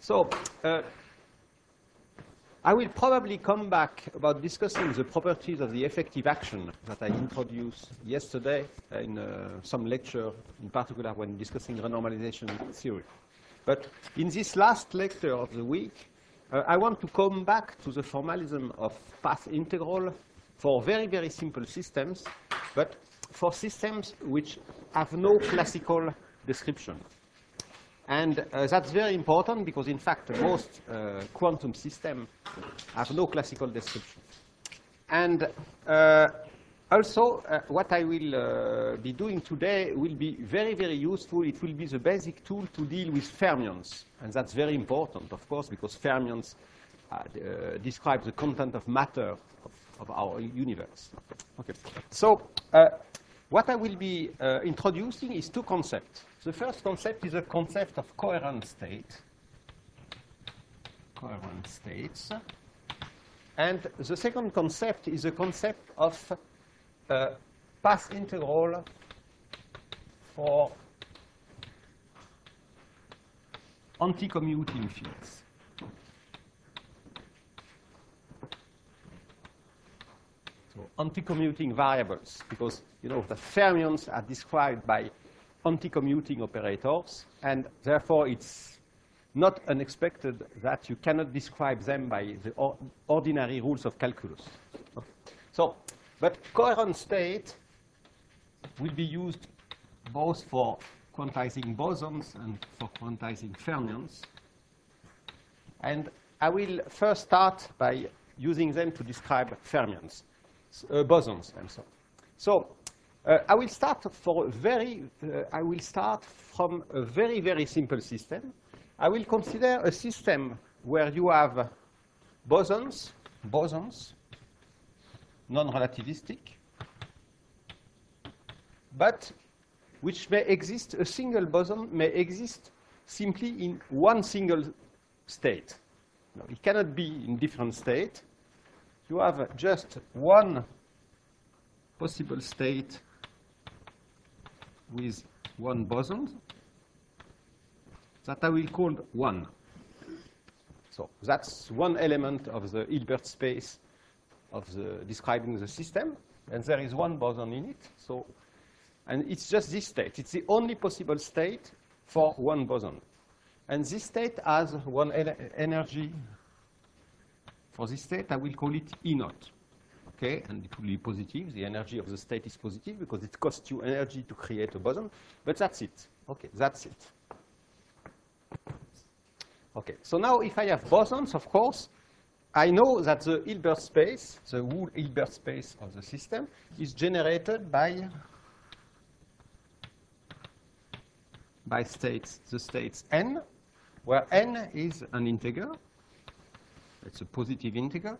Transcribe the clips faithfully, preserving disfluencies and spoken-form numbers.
So uh, I will probably come back about discussing the properties of the effective action that I introduced yesterday in uh, some lecture, in particular when discussing renormalization theory. But in this last lecture of the week, uh, I want to come back to the formalism of path integral for very, very simple systems, but for systems which have no classical description. And uh, that's very important because, in fact, most uh, quantum systems have no classical description. And uh, also, uh, what I will uh, be doing today will be very, very useful. It will be the basic tool to deal with fermions. And that's very important, of course, because fermions uh, uh, describe the content of matter of, of our universe. Okay. So uh, what I will be uh, introducing is two concepts. The first concept is a concept of coherent state, coherent states. And the second concept is a concept of uh, path integral for anti-commuting fields. So anti-commuting variables, because you know the fermions are described by anti-commuting operators, and therefore it's not unexpected that you cannot describe them by the or ordinary rules of calculus. Okay. So, but coherent state will be used both for quantizing bosons and for quantizing fermions. And I will first start by using them to describe fermions, uh, bosons, and so on. So, Uh, I will start for a very. Uh, I will start from a very very simple system. I will consider a system where you have bosons, bosons, non-relativistic, but which may exist. A single boson may exist simply in one single state. No, it cannot be in different states. You have just one possible state with one boson that I will call one. So that's one element of the Hilbert space of the describing the system, and there is one boson in it. So, and it's just this state. It's the only possible state for one boson, and this state has one en energy. For this state, I will call it E naught. Okay, and it will be positive. The energy of the state is positive because it costs you energy to create a boson. But that's it. Okay, that's it. Okay, so now if I have bosons, of course, I know that the Hilbert space, the whole Hilbert space of the system, is generated by by states, the states n, where n is an integer. It's a positive integer.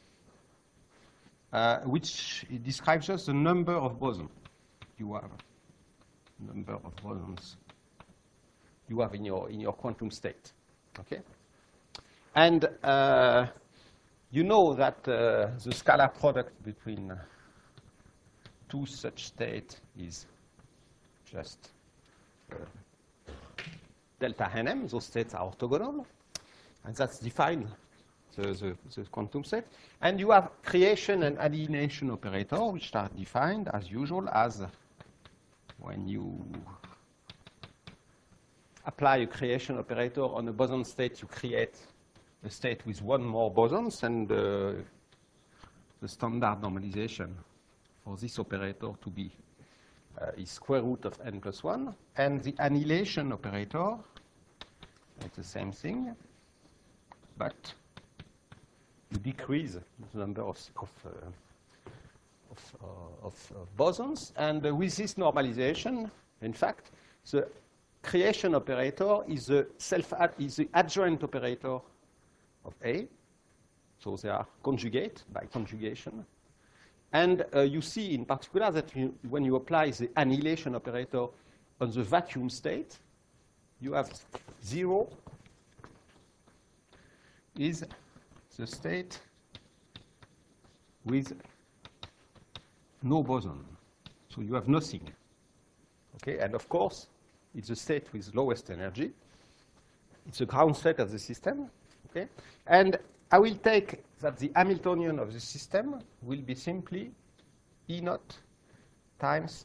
Uh, which describes just the number of bosons you have, number of bosons you have in your in your quantum state. Okay, and uh, you know that uh, the scalar product between two such states is just uh, delta nm. Those states are orthogonal, and that's defined. The, the, the quantum set. And you have creation and alienation operator, which are defined, as usual, as when you apply a creation operator on a boson state, you create a state with one more bosons, and uh, the standard normalization for this operator to be uh, is square root of n plus one. And the annihilation operator, it's the same thing, but you decrease the number of, of, uh, of, uh, of, of bosons. And uh, with this normalization, in fact, the creation operator is the, self is the adjoint operator of A. So they are conjugate by conjugation. And uh, you see in particular that you, when you apply the annihilation operator on the vacuum state, you have zero is the state with no boson. So you have nothing. Okay, and of course, it's the state with lowest energy. it's a ground state of the system. Okay? And I will take that the Hamiltonian of the system will be simply E naught times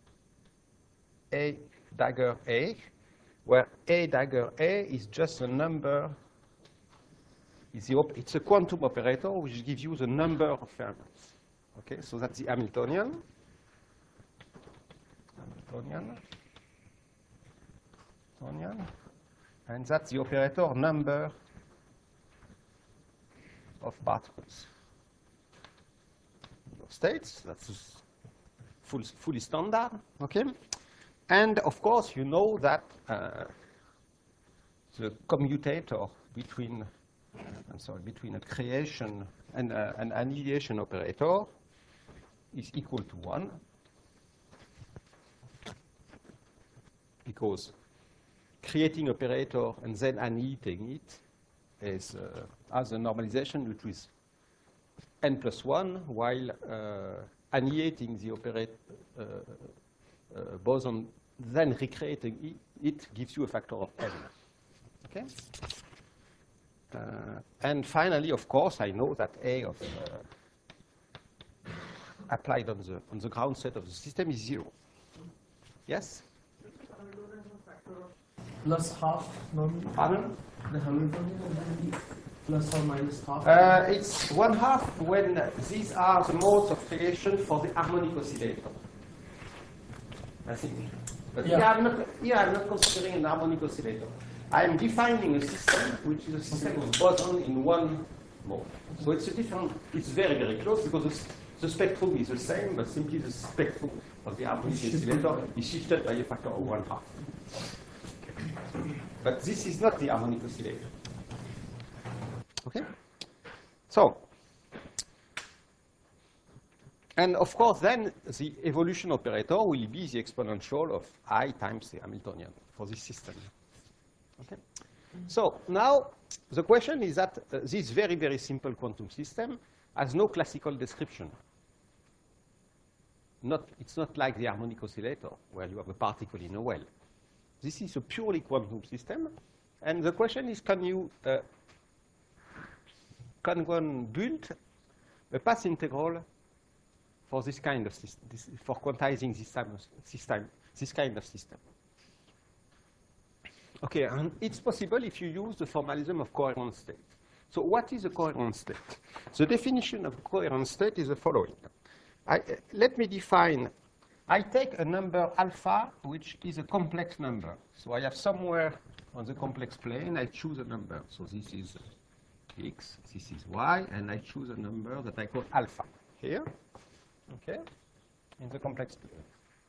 A dagger A, where A dagger A is just a number, is the op it's a quantum operator which gives you the number of fermions. Okay, so that's the Hamiltonian. Hamiltonian. Hamiltonian. And that's the operator number of particles. States, that's full, fully standard, okay? And of course, you know that uh, the commutator between, uh, I'm sorry, between a creation and uh, an annihilation operator is equal to one, because creating operator and then annihilating it is uh, as a normalization which is n plus one, while uh, annihilating the operator uh, uh, boson, then recreating it, it gives you a factor of n. Okay? Uh, and finally, of course, I know that A of uh, applied on the on the ground set of the system is zero. Yes? Plus half, no? Pardon? The Hamiltonian will be plus or minus half? Uh, it's one half when these are the modes of creation for the harmonic oscillator. I think. But Yeah. here, I'm not, here I'm not considering an harmonic oscillator. I am defining a system which is a system of boson in one mode. So it's a different, it's very, very close because the, the spectrum is the same, but simply the spectrum of the harmonic oscillator is shifted by a factor of one half. But this is not the harmonic oscillator. Okay? So, and of course, then the evolution operator will be the exponential of I times the Hamiltonian for this system. Okay? So now the question is that uh, this very, very simple quantum system has no classical description. Not, it's not like the harmonic oscillator where you have a particle in a well. This is a purely quantum system. And the question is, can you uh, can one build a path integral for this kind of system, this, for quantizing this, time of, this, time, this kind of system? Okay, and it's possible if you use the formalism of coherent state. So what is a coherent state? The definition of coherent state is the following. I, uh, let me define, I take a number alpha, which is a complex number. So I have somewhere on the complex plane, I choose a number. So this is x, this is y, and I choose a number that I call alpha here, okay, in the complex plane.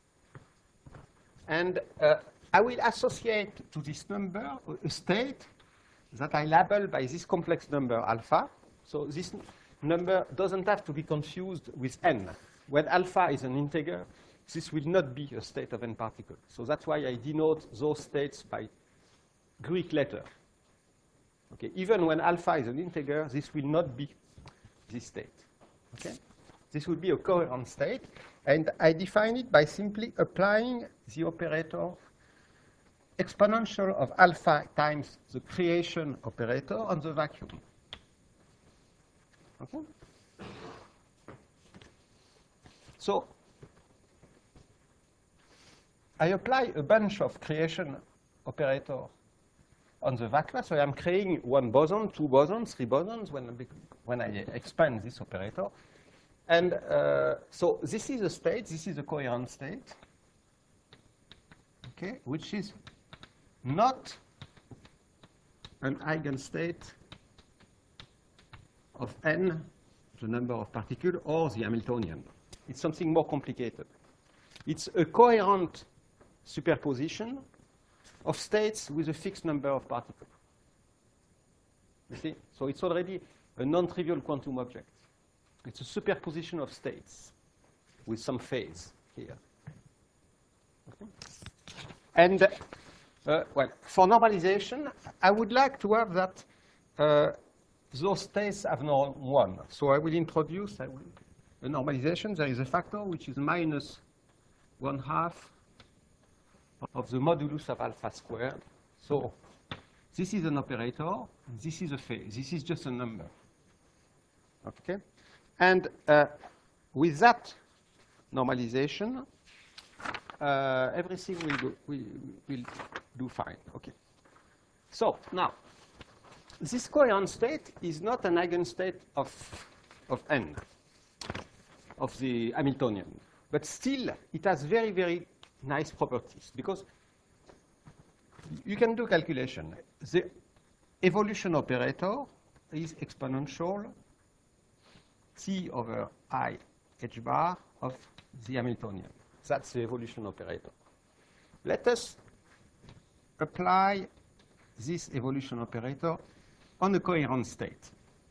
And uh, I will associate to this number a state that I label by this complex number alpha. So this number doesn't have to be confused with n. When alpha is an integer, this will not be a state of n particles. So that's why I denote those states by Greek letter. Okay, even when alpha is an integer, this will not be this state. Okay, this will be a coherent state, and I define it by simply applying the operator exponential of alpha times the creation operator on the vacuum. Okay. So I apply a bunch of creation operator on the vacuum. So I'm creating one boson, two bosons, three bosons when, when I expand this operator. And uh, so this is a state, this is a coherent state, okay, which is not an eigenstate of n, the number of particles, or the Hamiltonian. It's something more complicated. It's a coherent superposition of states with a fixed number of particles. You see? So it's already a non-trivial quantum object. It's a superposition of states with some phase here. Okay? And, uh, well, for normalization, I would like to have that uh, those states have norm one. So I will introduce I will, a normalization. There is a factor which is minus one half of the modulus of alpha squared. So This is an operator, and this is a phase. This is just a number. Okay? And uh, with that normalization, uh, everything will, go, will, will do fine. Okay. So now, this coherent state is not an eigenstate of, of n, of the Hamiltonian. But still, it has very, very nice properties, because you can do calculation. The evolution operator is exponential T over I h bar of the Hamiltonian. That's the evolution operator. Let us apply this evolution operator on a coherent state.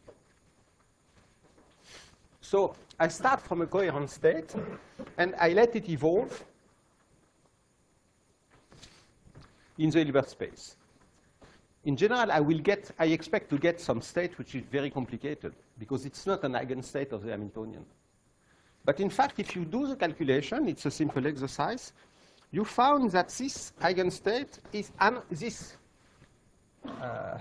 So I start from a coherent state, and I let it evolve in the Hilbert space. In general, I will get, I expect to get some state which is very complicated, because it's not an eigenstate of the Hamiltonian. But in fact, if you do the calculation, it's a simple exercise, you found that this eigenstate is an, this uh,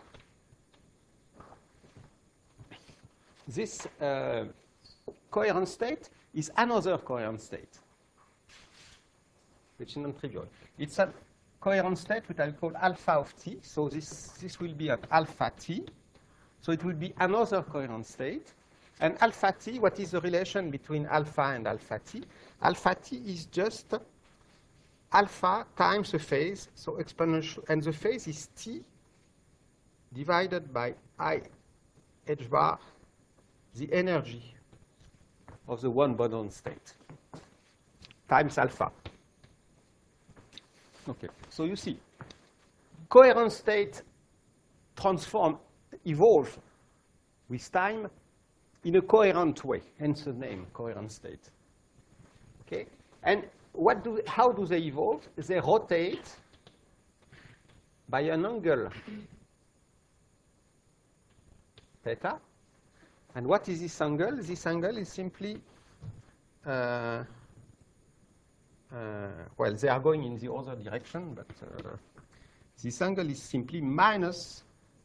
this uh, coherent state is another coherent state, which is non-trivial. It's a coherent state which I'll call alpha of t. So this, this will be at alpha t. So it will be another coherent state. And alpha t, what is the relation between alpha and alpha t? Alpha t is just alpha times the phase, so exponential. And the phase is t divided by I h bar, the energy of the one boson state, times alpha. Okay, so you see, coherent state transform, evolve with time in a coherent way, hence the name, coherent state. Okay, and what do, how do they evolve? They rotate by an angle theta. And what is this angle? This angle is simply, uh, uh, well, they are going in the other direction, but uh, this angle is simply minus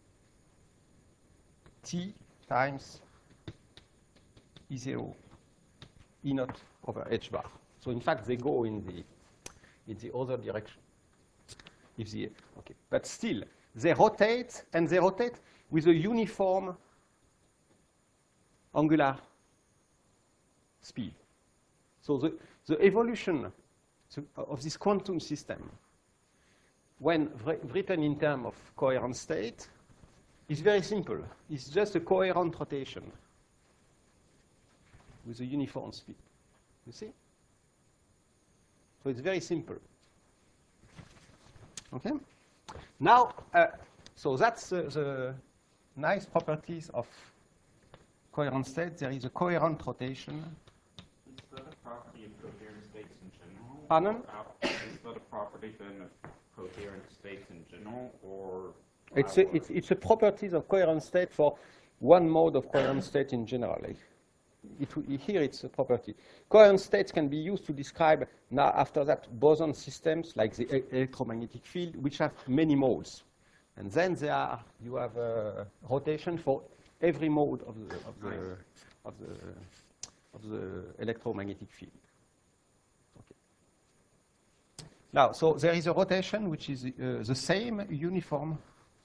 t times E zero E naught over h bar. So in fact, they go in the in the other direction. If the okay, but still they rotate, and they rotate with a uniform angular speed. So the, the evolution of this quantum system, when written in terms of coherent state, is very simple. It's just a coherent rotation with a uniform speed. You see? So it's very simple. Okay? Now, uh, so that's uh, the nice properties of coherent state. There is a coherent rotation. Is that a property of coherent states in general? Pardon? Is that a property then of coherent states in general, or? It's a, it's, it's a properties of coherent state for one mode of coherent state in general. It, here it's a property. Coherent states can be used to describe, now after that, boson systems like the e electromagnetic field, which have many modes. And then there are, you have a rotation for every mode of the, of the, of the, of the electromagnetic field. Okay. Now, so there is a rotation which is uh, the same uniform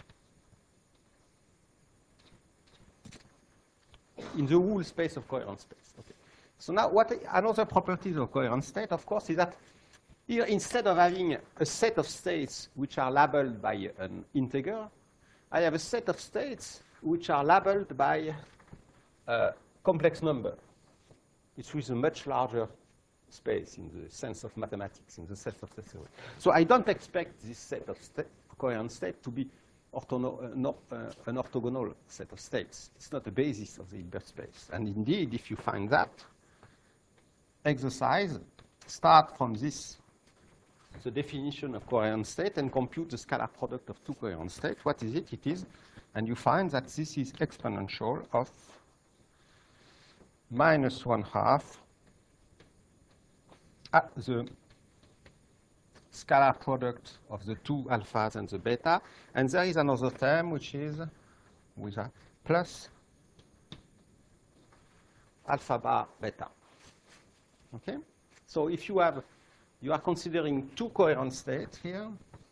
in the whole space of coherent states. Okay. So now, what another properties of coherent state, of course, is that here, instead of having a set of states which are labeled by an integer, I have a set of states which are labeled by a complex number. It's with a much larger space in the sense of mathematics, in the sense of the theory. So I don't expect this set of sta coherent state to be orthono uh, no, uh, an orthogonal set of states. It's not the basis of the Hilbert space. And indeed, if you find that, exercise, start from this, the definition of coherent state, and compute the scalar product of two coherent states. What is it? It is, and you find that this is exponential of minus one half at the scalar product of the two alphas and the beta. And there is another term which is with a plus alpha bar beta. Okay? So if you have, you are considering two coherent states here.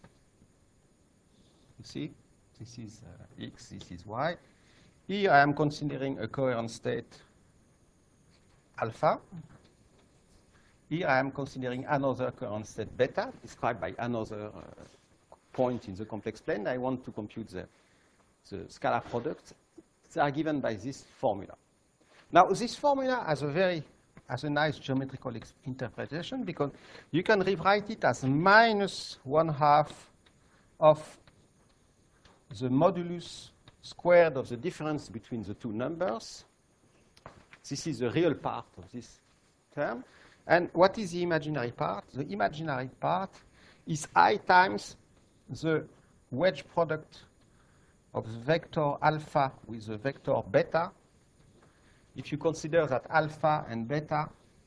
You see, this is uh, X, this is Y. Here I am considering a coherent state alpha. Here I am considering another coherent state beta, described by another uh, point in the complex plane. I want to compute the, the scalar product. They are given by this formula. Now, this formula has a very has a nice geometrical interpretation because you can rewrite it as minus one half of the modulus squared of the difference between the two numbers. This is the real part of this term. And what is the imaginary part? The imaginary part is I times the wedge product of the vector alpha with the vector beta. If you consider that alpha and beta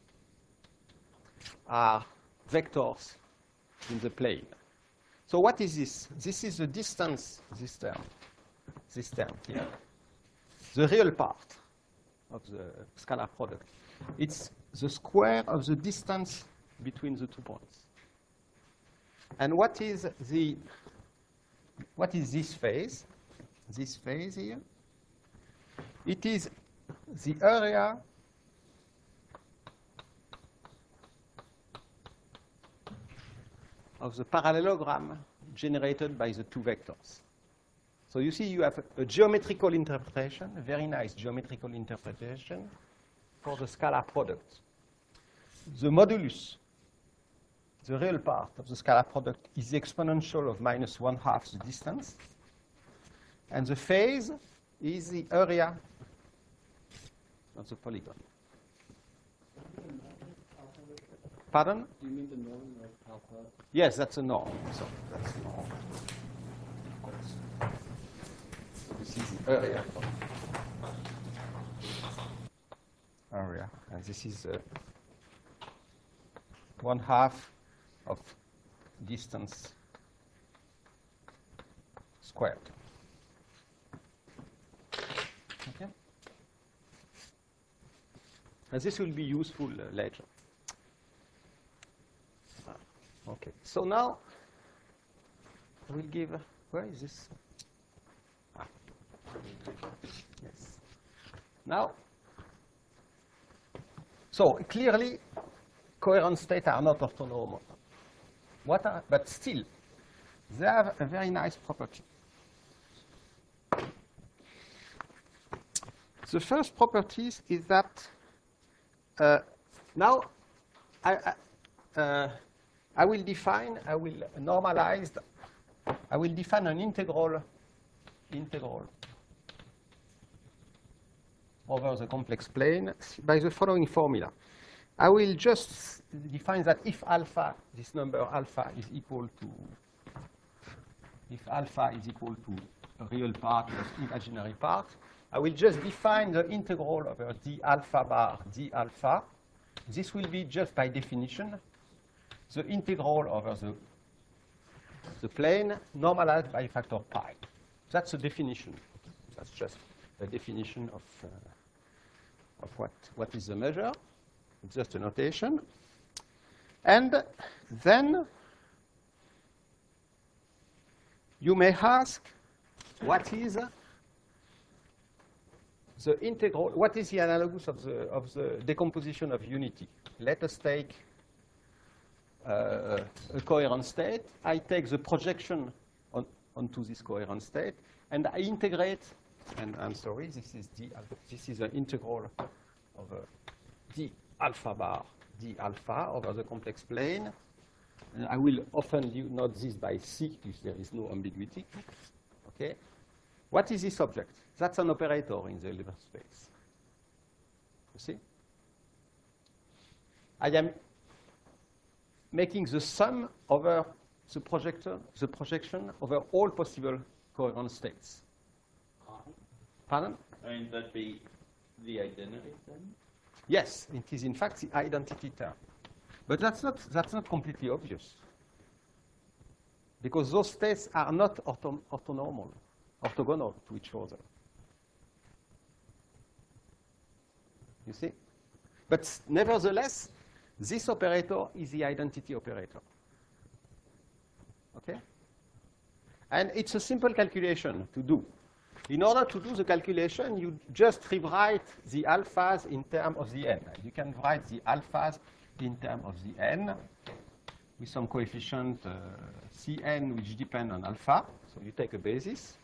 are vectors in the plane. So what is this? This is the distance, this term, this term here. The real part of the scalar product. It's the square of the distance between the two points. And what is the, what is this phase? This phase here? It is the area of the parallelogram generated by the two vectors. So you see you have a, a geometrical interpretation, a very nice geometrical interpretation for the scalar product. The modulus, the real part of the scalar product, is the exponential of minus one half the distance. And the phase is the area of the polygon. Pardon? Do you mean the norm of alpha? Yes, that's a norm. So that's a norm. Of course. This is the area. Area. And this is uh, one half of distance squared. Okay? And this will be useful uh, later. Okay, so now I will give, uh, where is this? Ah. Yes. Now, so clearly, coherent states are not orthonormal. What are, but still, they have a very nice property. The first property is that uh, now I, I, uh, I will define, I will normalize, I will define an integral, integral over the complex plane by the following formula. I will just define that if alpha, this number alpha is equal to, if alpha is equal to a real part plus imaginary part, I will just define the integral over d alpha bar d alpha. This will be just by definition the integral over the, the plane normalized by a factor pi. That's a definition. That's just a definition of, uh, of what, what is the measure. It's just a notation. And then you may ask, what is the integral, what is the analogous of the, of the decomposition of unity? Let us take uh, a coherent state. I take the projection on, onto this coherent state, and I integrate, and I'm sorry, this is d, this is the integral of uh, d alpha bar d alpha over the complex plane. And I will often denote this by C if there is no ambiguity. Okay. What is this object? That's an operator in the Hilbert space. You see? I am making the sum over the projector, the projection over all possible coherent states. Pardon? And that'd be the identity then? Yes, it is in fact the identity term. But that's not, that's not completely obvious. because those states are not ortho orthonormal, orthogonal to each other. You see? But nevertheless, this operator is the identity operator. Okay? And it's a simple calculation to do. In order to do the calculation, you just rewrite the alphas in terms of the n. You can write the alphas in terms of the n with some coefficient uh, Cn which depend on alpha. So you take a basis.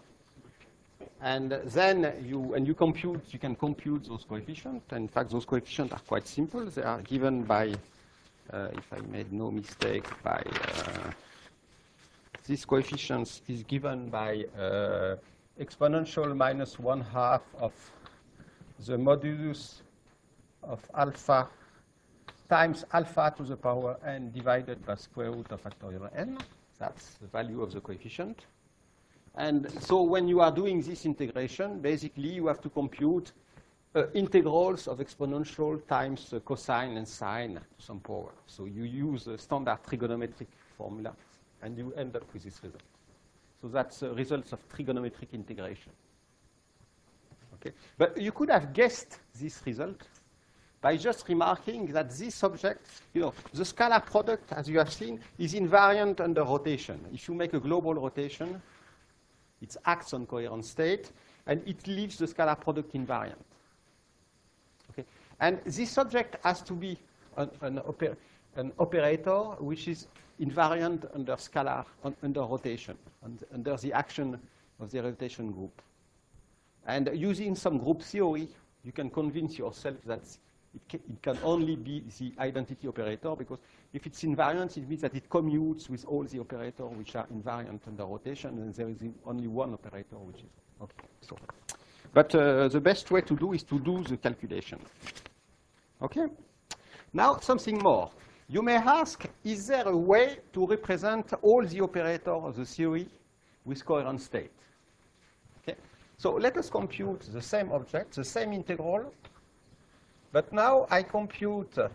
And then you, and you compute, you can compute those coefficients. And in fact, those coefficients are quite simple. They are given by, uh, if I made no mistake, by, uh, this coefficient is given by uh, exponential minus one half of the modulus of alpha times alpha to the power n divided by square root of factorial n. That's the value of the coefficient. And so when you are doing this integration, basically you have to compute uh, integrals of exponential times uh, cosine and sine to some power. So you use a standard trigonometric formula, and you end up with this result. So that's the results of trigonometric integration. Okay? But you could have guessed this result by just remarking that this object, you know, the scalar product, as you have seen, is invariant under rotation. If you make a global rotation, it acts on coherent state, and it leaves the scalar product invariant. Okay? And this object has to be an, an, oper an operator which is invariant under scalar, un under rotation, under, under the action of the rotation group. And using some group theory, you can convince yourself that it can, it can only be the identity operator, because if it's invariant, it means that it commutes with all the operators which are invariant under rotation, and there is only one operator which is okay. So, but uh, the best way to do is to do the calculation. Okay. Now something more. You may ask, is there a way to represent all the operators of the theory with coherent state? Okay. So let us compute the same object, the same integral. But now I compute, uh,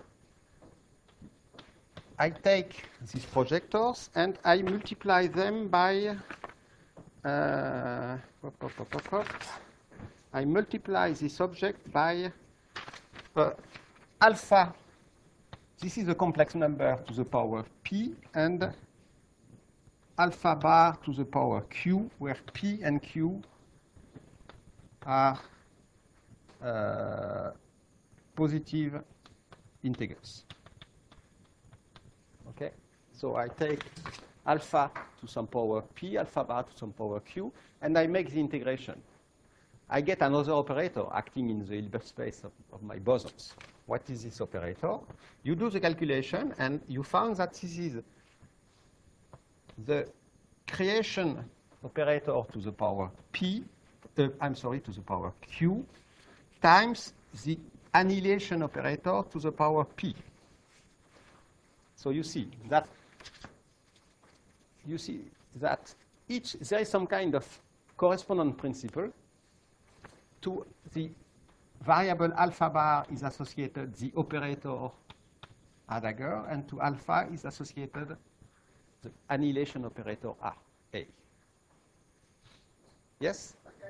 I take these projectors and I multiply them by, uh, pop, pop, pop, pop, pop. I multiply this object by uh, alpha. This is a complex number to the power p, and alpha bar to the power q, where p and q are uh, positive integers. Okay, so I take alpha to some power p, alpha bar to some power q, and I make the integration. I get another operator acting in the Hilbert space of, of my bosons. What is this operator? You do the calculation, and you found that this is the creation operator to the power p, uh, I'm sorry, to the power q, times the annihilation operator to the power p. So you see that you see that each there is some kind of correspondence principle to the variable alpha bar is associated the operator Adager, and to alpha is associated the annihilation operator A. A. Yes?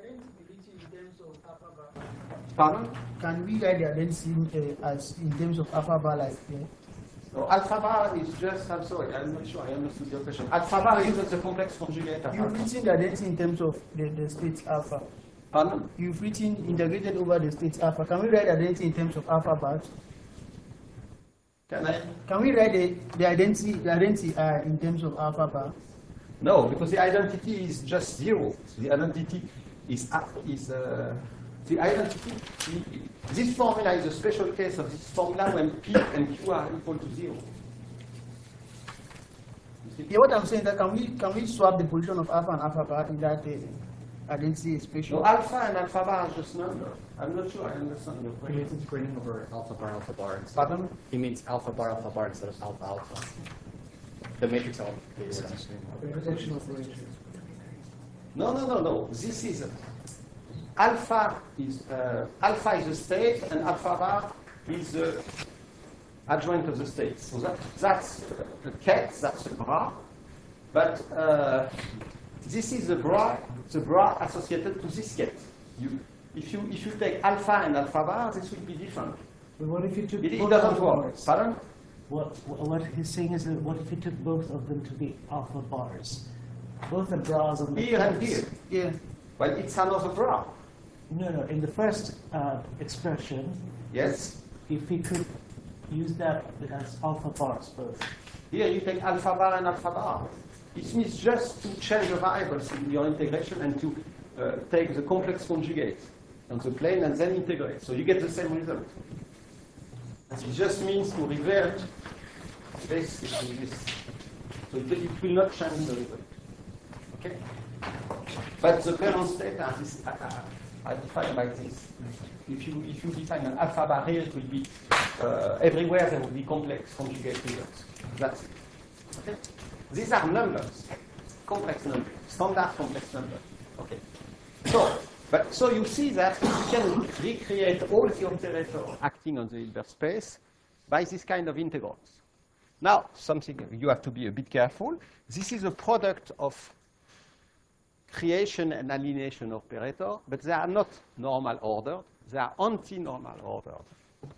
Pardon? Can we write the identity uh, as in terms of alpha bar like here? So alpha bar is just, I'm sorry, I'm not sure I understood your question. Alpha bar is just a complex conjugate. You've written the identity in terms of the, the state alpha. Pardon? You've written integrated over the state alpha. Can we write the identity in terms of alpha bar? Can I? Can we write the, the identity, the identity uh, in terms of alpha bar? No, because the identity is just zero. The identity is, is uh, the identity, this formula is a special case of this formula when P and Q are equal to zero. Yeah, what I'm saying is that can we can we swap the position of alpha and alpha bar in that uh, identity expression? No, alpha and alpha bar are just numbers. I'm not sure I understand your He question. means integrating over alpha bar, alpha bar. Instead. Pardon? He means alpha bar, alpha bar instead of alpha, alpha. The matrix alpha. Projection operation. No, no, no, no. This is uh, alpha is uh, alpha is the state, and alpha bar is the adjoint of the state. So that that's the ket, that's the bra, But uh, this is the bra, the bra associated to this gate. You, if you if you take alpha and alpha bar, this will be different. But what if you took It, it both doesn't alpha work. bars? Pardon? What, what he's saying is that what if you took both of them to be alpha bars? Both the bras and the Here and plates. here. Yeah. Well, it's another bra. No, no. In the first uh, expression, Yes. if we could use that as alpha bars both. Here you take alpha bar and alpha bar. It means just to change the variables in your integration and to uh, take the complex conjugate on the plane and then integrate. So you get the same result. It just means to revert this to this. So it, it will not change the result. Okay? But the current state are, this, are, are defined by this. If you, if you define an alpha bar here, it will be uh, everywhere there will be complex conjugate results. That's it. Okay? These are numbers, complex numbers, standard complex numbers. Okay. So, but so you see that you can recreate all the operators acting on the Hilbert space by this kind of integrals. Now, something you have to be a bit careful. This is a product of creation and alienation operator, but they are not normal ordered. They are anti-normal ordered.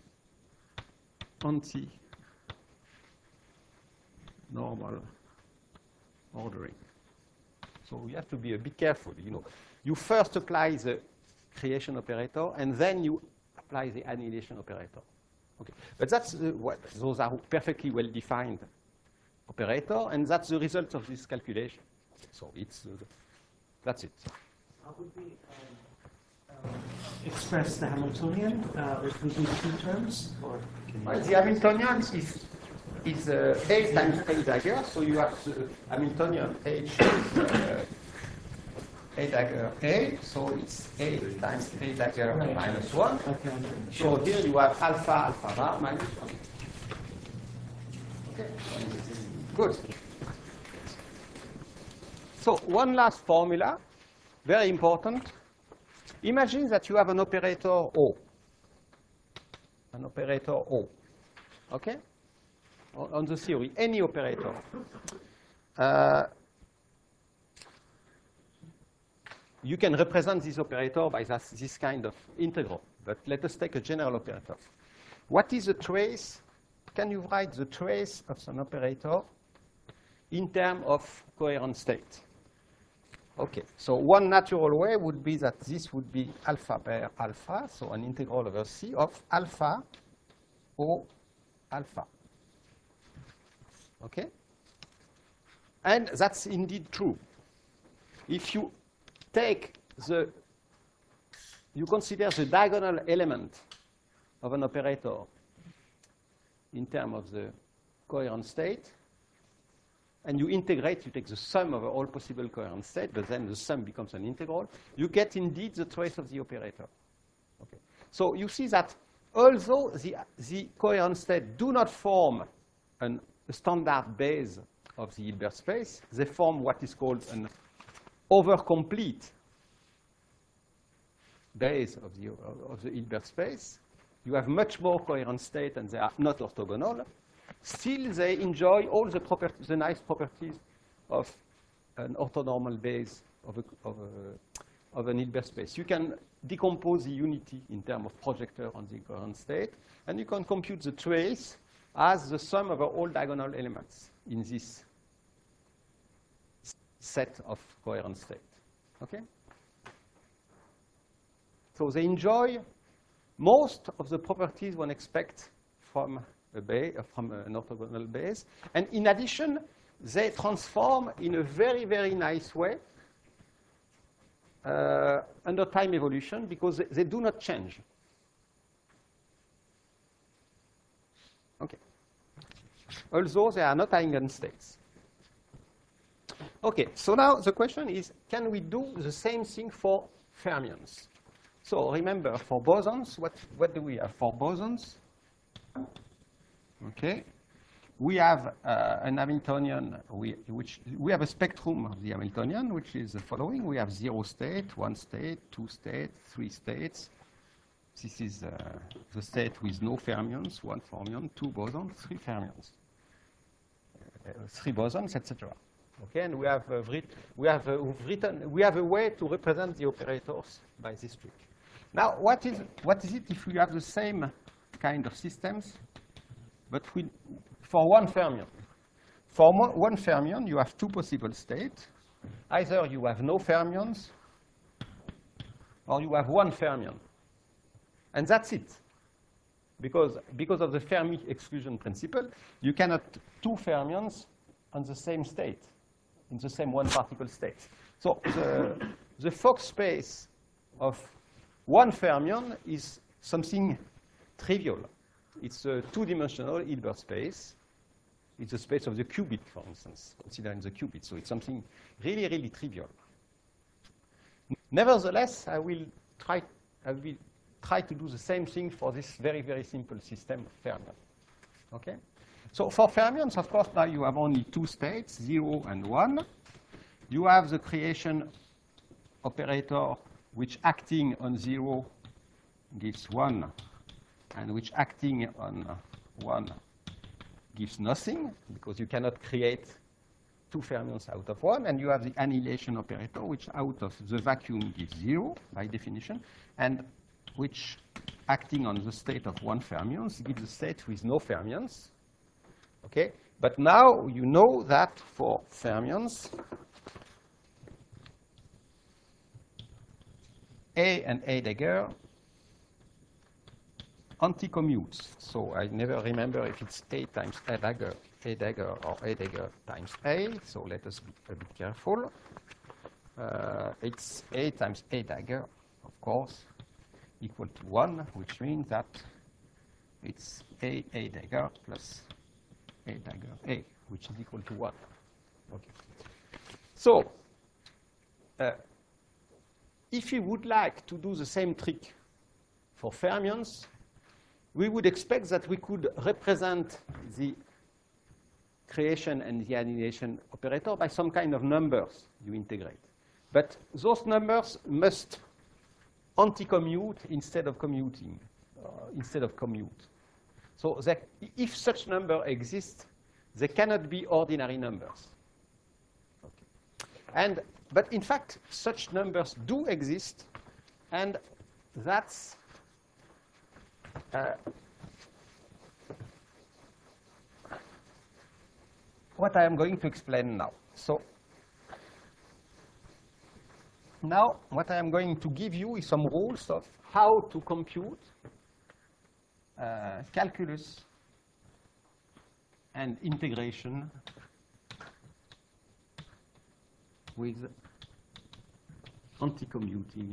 Anti-normal ordering. So we have to be a bit careful. You know, you first apply the creation operator, and then you apply the annihilation operator. Okay, but that's uh, what those are perfectly well-defined operator, and that's the result of this calculation. So it's uh, that's it. How would we um, um, express the Hamiltonian uh, if we do two terms? Or Well, the Hamiltonian is is uh, A times A dagger, so you have the Hamiltonian H is uh, A dagger A, so it's A times A dagger Right. minus one. Okay. So here you have alpha alpha bar minus one. Okay, good. So one last formula, very important. Imagine that you have an operator O. An operator O. Okay? On the theory, any operator. Uh, you can represent this operator by this, this kind of integral. But let us take a general operator. What is the trace? Can you write the trace of an operator in terms of coherent state? Okay, so one natural way would be that this would be alpha pair alpha, so an integral over C of alpha O alpha. Okay? And that's indeed true. If you take the, you consider the diagonal element of an operator in terms of the coherent state, and you integrate, you take the sum over all possible coherent states, but then the sum becomes an integral, you get indeed the trace of the operator. Okay. So you see that although the, the coherent states do not form an, a standard base of the Hilbert space, they form what is called an overcomplete base of the, of the Hilbert space. You have much more coherent state and they are not orthogonal. Still, they enjoy all the, properties, the nice properties of an orthonormal base of, a, of, a, of an Hilbert space. You can decompose the unity in terms of projector on the coherent state, and you can compute the trace as the sum over all diagonal elements in this set of coherent state. Okay? So they enjoy most of the properties one expects from a base, from an orthogonal base. And in addition, they transform in a very, very nice way uh, under time evolution because they, they do not change. Okay. Although they are not eigenstates. Okay, so now the question is, can we do the same thing for fermions? So remember, for bosons, what, what do we have? For bosons, okay, we have uh, an Hamiltonian, we, which we have a spectrum of the Hamiltonian, which is the following. We have zero state, one state, two states, three states. This is uh, the state with no fermions, one fermion, two bosons, three fermions, uh, three bosons, et cetera. Okay, and we have uh, writ we have uh, written we have a way to represent the operators by this trick. Now, what is what is it if we have the same kind of systems, but we, for one fermion? For mo one fermion, you have two possible states. Either you have no fermions, or you have one fermion, and that's it. Because because of the Fermi exclusion principle, you cannot two fermions on the same state, in the same one particle state. So the, the Fock space of one fermion is something trivial. It's a two-dimensional Hilbert space. It's the space of the qubit, for instance, considering the qubit. So it's something really, really trivial. Nevertheless, I will try, I will try to do the same thing for this very, very simple system of fermion. Okay? So for fermions, of course, now you have only two states, zero and one. You have the creation operator, which acting on zero gives one, and which acting on one gives nothing, because you cannot create two fermions out of one. And you have the annihilation operator, which out of the vacuum gives zero, by definition, and which acting on the state of one fermions gives a state with no fermions. Okay, but now you know that for fermions, A and A dagger anti-commutes. So I never remember if it's A times A dagger, A dagger, or A dagger times A. So let us be a bit careful. Uh, it's A times A dagger, of course, equal to one, which means that it's A A dagger plus A dagger A, which is equal to one. Okay. So uh, if we would like to do the same trick for fermions, we would expect that we could represent the creation and the annihilation operator by some kind of numbers you integrate. But those numbers must anti-commute instead of commuting, uh, instead of commute. So that if such number exists, they cannot be ordinary numbers. Okay. And, but in fact, such numbers do exist, and that's uh, what I am going to explain now. So now what I am going to give you is some rules of how to compute uh, calculus and integration with anti-commuting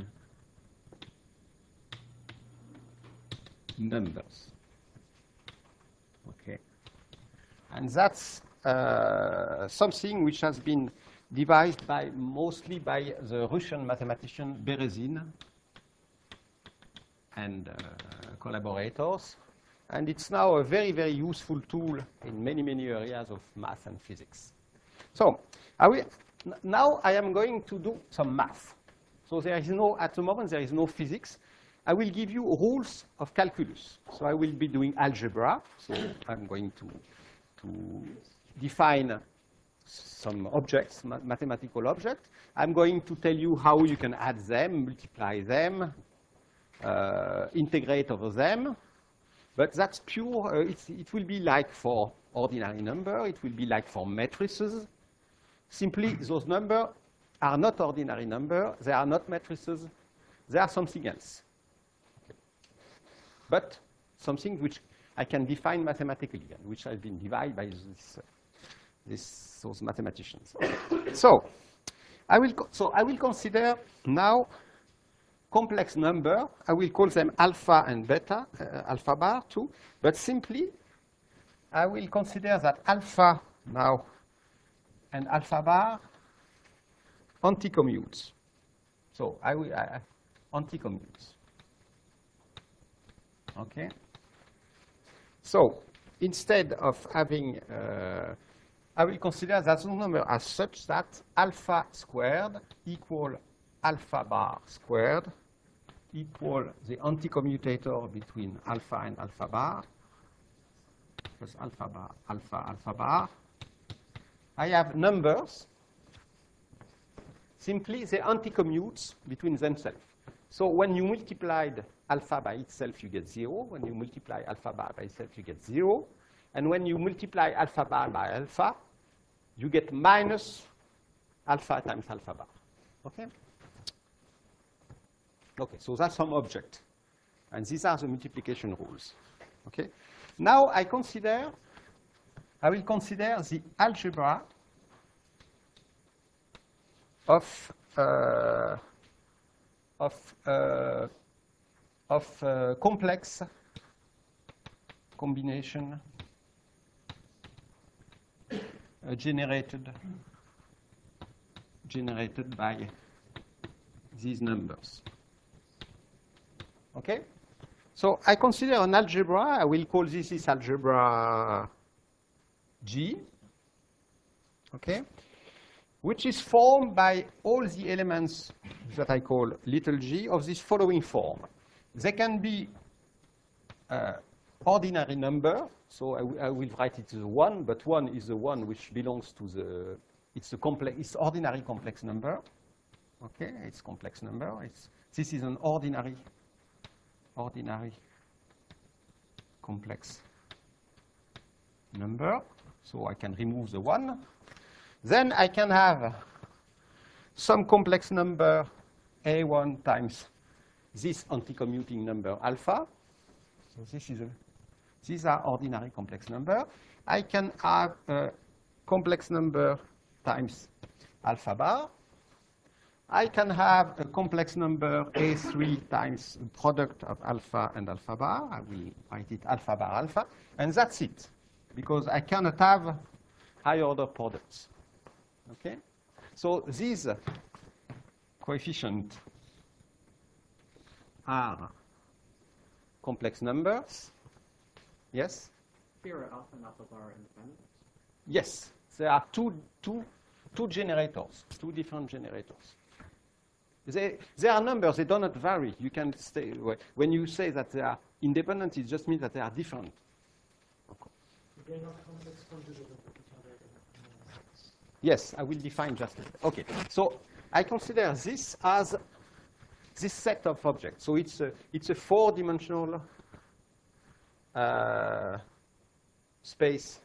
numbers. Okay. And that's uh, something which has been devised by mostly by the Russian mathematician Berezin and uh, collaborators. And it's now a very, very useful tool in many, many areas of math and physics. So I will, now I am going to do some math. So there is no, at the moment, there is no physics. I will give you rules of calculus. So I will be doing algebra. So I'm going to, to define some objects, ma mathematical objects. I'm going to tell you how you can add them, multiply them, uh, integrate over them. But that's pure. Uh, it's, it will be like for ordinary number. It will be like for matrices. Simply, those numbers are not ordinary number. They are not matrices. They are something else. Okay. But something which I can define mathematically, and which has been defined by this, uh, this, those mathematicians. Okay. So, I will so I will consider now complex number. I will call them alpha and beta, uh, alpha bar too. But simply, I will consider that alpha now and alpha bar anti-commutes. So I will uh, anti-commutes. Okay. So instead of having, uh, I will consider that the number as such that alpha squared equal alpha bar squared equal the anti-commutator between alpha and alpha bar plus alpha bar, alpha, alpha bar. I have numbers Simply, they anti-commutes between themselves. So when you multiplied alpha by itself, you get zero. When you multiply alpha bar by itself, you get zero. And when you multiply alpha bar by alpha, you get minus alpha times alpha bar. Okay? Okay, so that's some object. And these are the multiplication rules. Okay? Now I consider, I will consider the algebra of uh, of uh, of uh, complex combination uh, generated generated by these numbers. Okay? So I consider an algebra. I will call this is algebra G. Okay? Which is formed by all the elements that I call little g of this following form. They can be uh, ordinary number, so I, I will write it as one, but one is the one which belongs to the, it's a complex, it's ordinary complex number. Okay, it's complex number. It's, this is an ordinary, ordinary complex number, so I can remove the one. Then I can have some complex number A one times this anti-commuting number alpha. So this is a, these are ordinary complex number. I can have a complex number times alpha bar. I can have a complex number A three times the product of alpha and alpha bar. I will write it alpha bar alpha. And that's it, because I cannot have higher order products. Okay? So these coefficients are complex numbers. Yes? Here are alpha and alpha bar independent? Yes. There are two, two, two generators, two different generators. They, they are numbers. They do not vary. You can stay. When you say that they are independent, it just means that they are different. They're not complex conjugate of each other. Yes, I will define just that. Okay, so I consider this as this set of objects. So it's a, it's a four-dimensional uh, space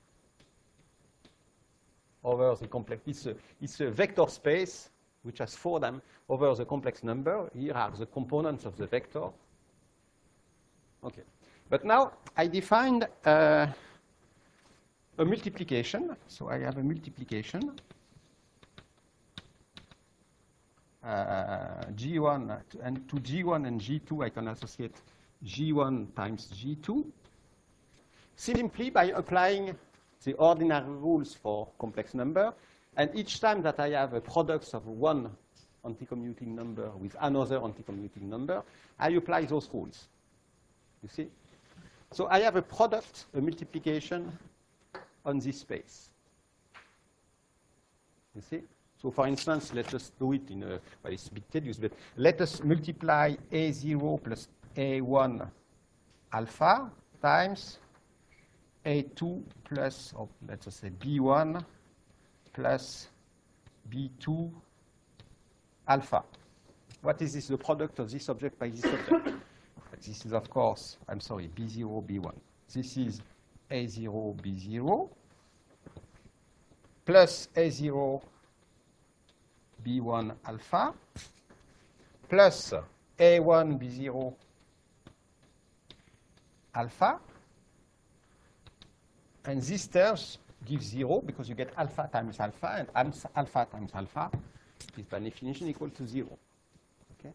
over the complex. It's a, it's a vector space which has four dimensions over the complex number. Here are the components of the vector. Okay, but now I defined uh, a multiplication. So I have a multiplication. Uh, G one, and to G one and G two, I can associate G one times G two simply by applying the ordinary rules for complex number. And each time that I have a product of one anti-commuting number with another anti-commuting number, I apply those rules. You see? So I have a product, a multiplication on this space. You see? So for instance, let's just do it in a, well, it's a bit tedious, but let us multiply A zero plus A one alpha times A two plus, oh, let's just say B one plus B two alpha. What is this? The product of this object by this object. This is, of course, I'm sorry, B zero, B one. This is A zero, B zero plus A zero, B one alpha plus A one, B zero alpha. And these terms give zero because you get alpha times alpha, and alpha times alpha is by definition equal to zero. Okay?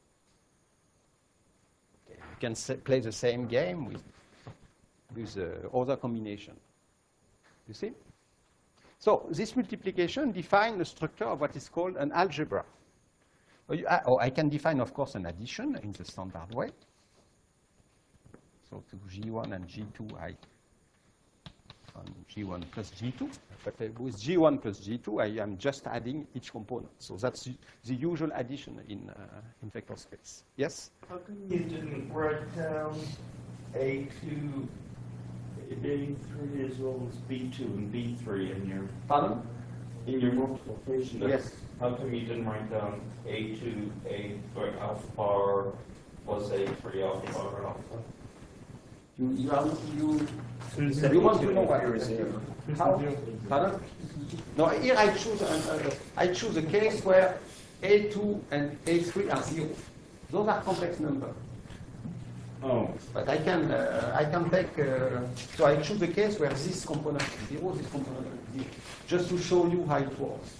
Okay. You can say, play the same game with, with uh, other combination. You see? So this multiplication defines the structure of what is called an algebra. Or, you, uh, or I can define, of course, an addition in the standard way. So to G one and G two, I on G one plus G two. But uh, with G one plus G two, I am just adding each component. So that's the, the usual addition in, uh, in vector space. Yes? How come you didn't write down A two, A three as well as B two and B three in your, Pardon? in your multiplication? Yes. How come you didn't write down A two, A for alpha bar plus A three alpha bar alpha? You, you, are, you, There's you want to zero know what? here is zero. How? Pardon? No, here I choose, uh, I choose a case where A two and A three are zero. Those are complex numbers. Oh. But I can, uh, I can take, uh, so I choose a case where this component is zero, this component is zero, just to show you how it works.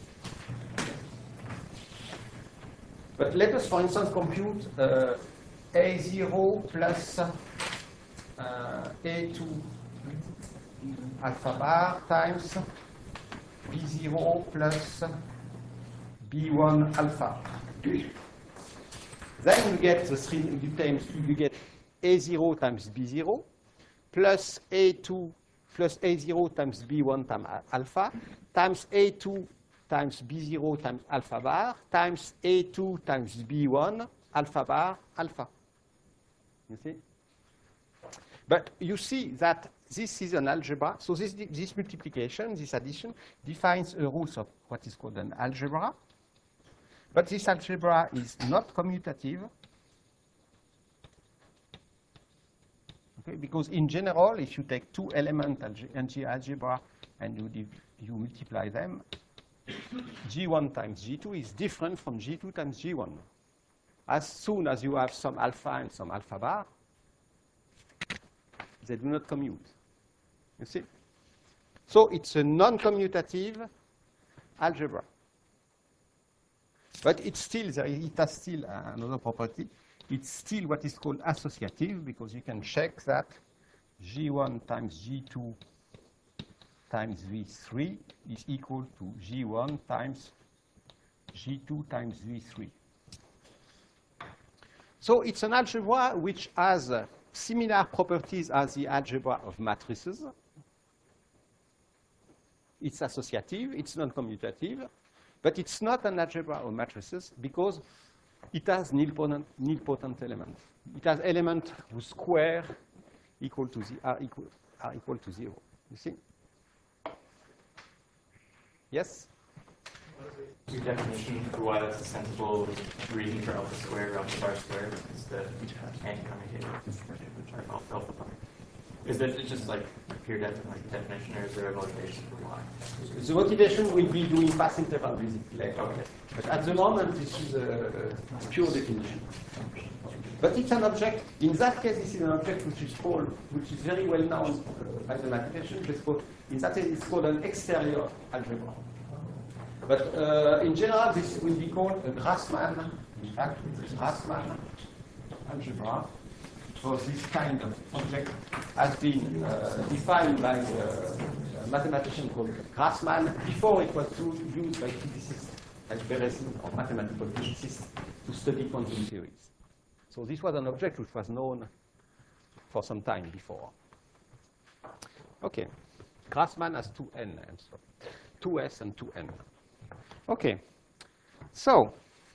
But let us, for instance, compute uh, A zero plus uh, A two alpha bar times B zero plus B one alpha. Then you get the three you times you get A zero times B zero plus A two plus A zero times B one times alpha times A two times B zero times alpha bar times A two times B one alpha bar alpha. You see? But you see that this is an algebra. So this, this multiplication, this addition, defines a rule of what is called an algebra. But this algebra is not commutative. Okay, because in general, if you take two element algebra and you, you multiply them, G one times G two is different from G two times G one. As soon as you have some alpha and some alpha bar, they do not commute. You see? So it's a non-commutative algebra. But it's still, there, it has still another property. It's still what is called associative, because you can check that G one times G two times V three is equal to G one times G two times V three. So it's an algebra which has uh, similar properties as the algebra of matrices. It's associative, it's non-commutative, but it's not an algebra of matrices because it has nilpotent, nilpotent elements. It has elements whose square equal to the, are, equal, are equal to zero. You see? Yes? Your definition for why that's a sensible reason for alpha squared or alpha bar squared is the anti-commutative alpha alpha bar. Is that just like a pure de like definition, or is there a motivation for why? The motivation will be doing fast interval visit later. Okay. But at the moment, this is a, a pure definition. But it's an object. In that case, this is an object which is called, which is very well known uh, by the mathematicians. It's called, in that case, it's called an exterior algebra. But uh, in general, this will be called a Grassmann. In fact, it's a Grassmann algebra. So this kind of object has been uh, defined by a mathematician called Grassmann. Before it was used by physicists like Beresin or mathematical physicists to study quantum theories. So this was an object which was known for some time before. Okay, Grassmann has two n and so two s and two n. Okay, so.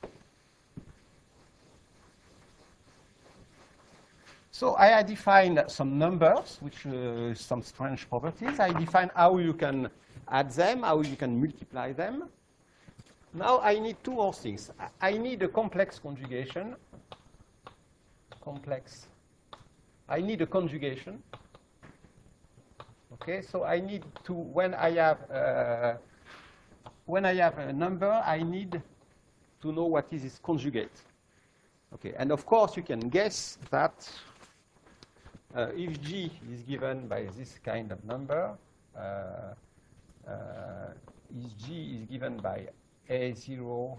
So I defined some numbers, which uh, some strange properties. I define how you can add them, how you can multiply them. Now I need two more things. I need a complex conjugation. Complex. I need a conjugation. Okay, so I need to, when I have, uh, when I have a number, I need to know what is its conjugate. Okay, and of course you can guess that Uh, if G is given by this kind of number, uh, uh, if G is given by A zero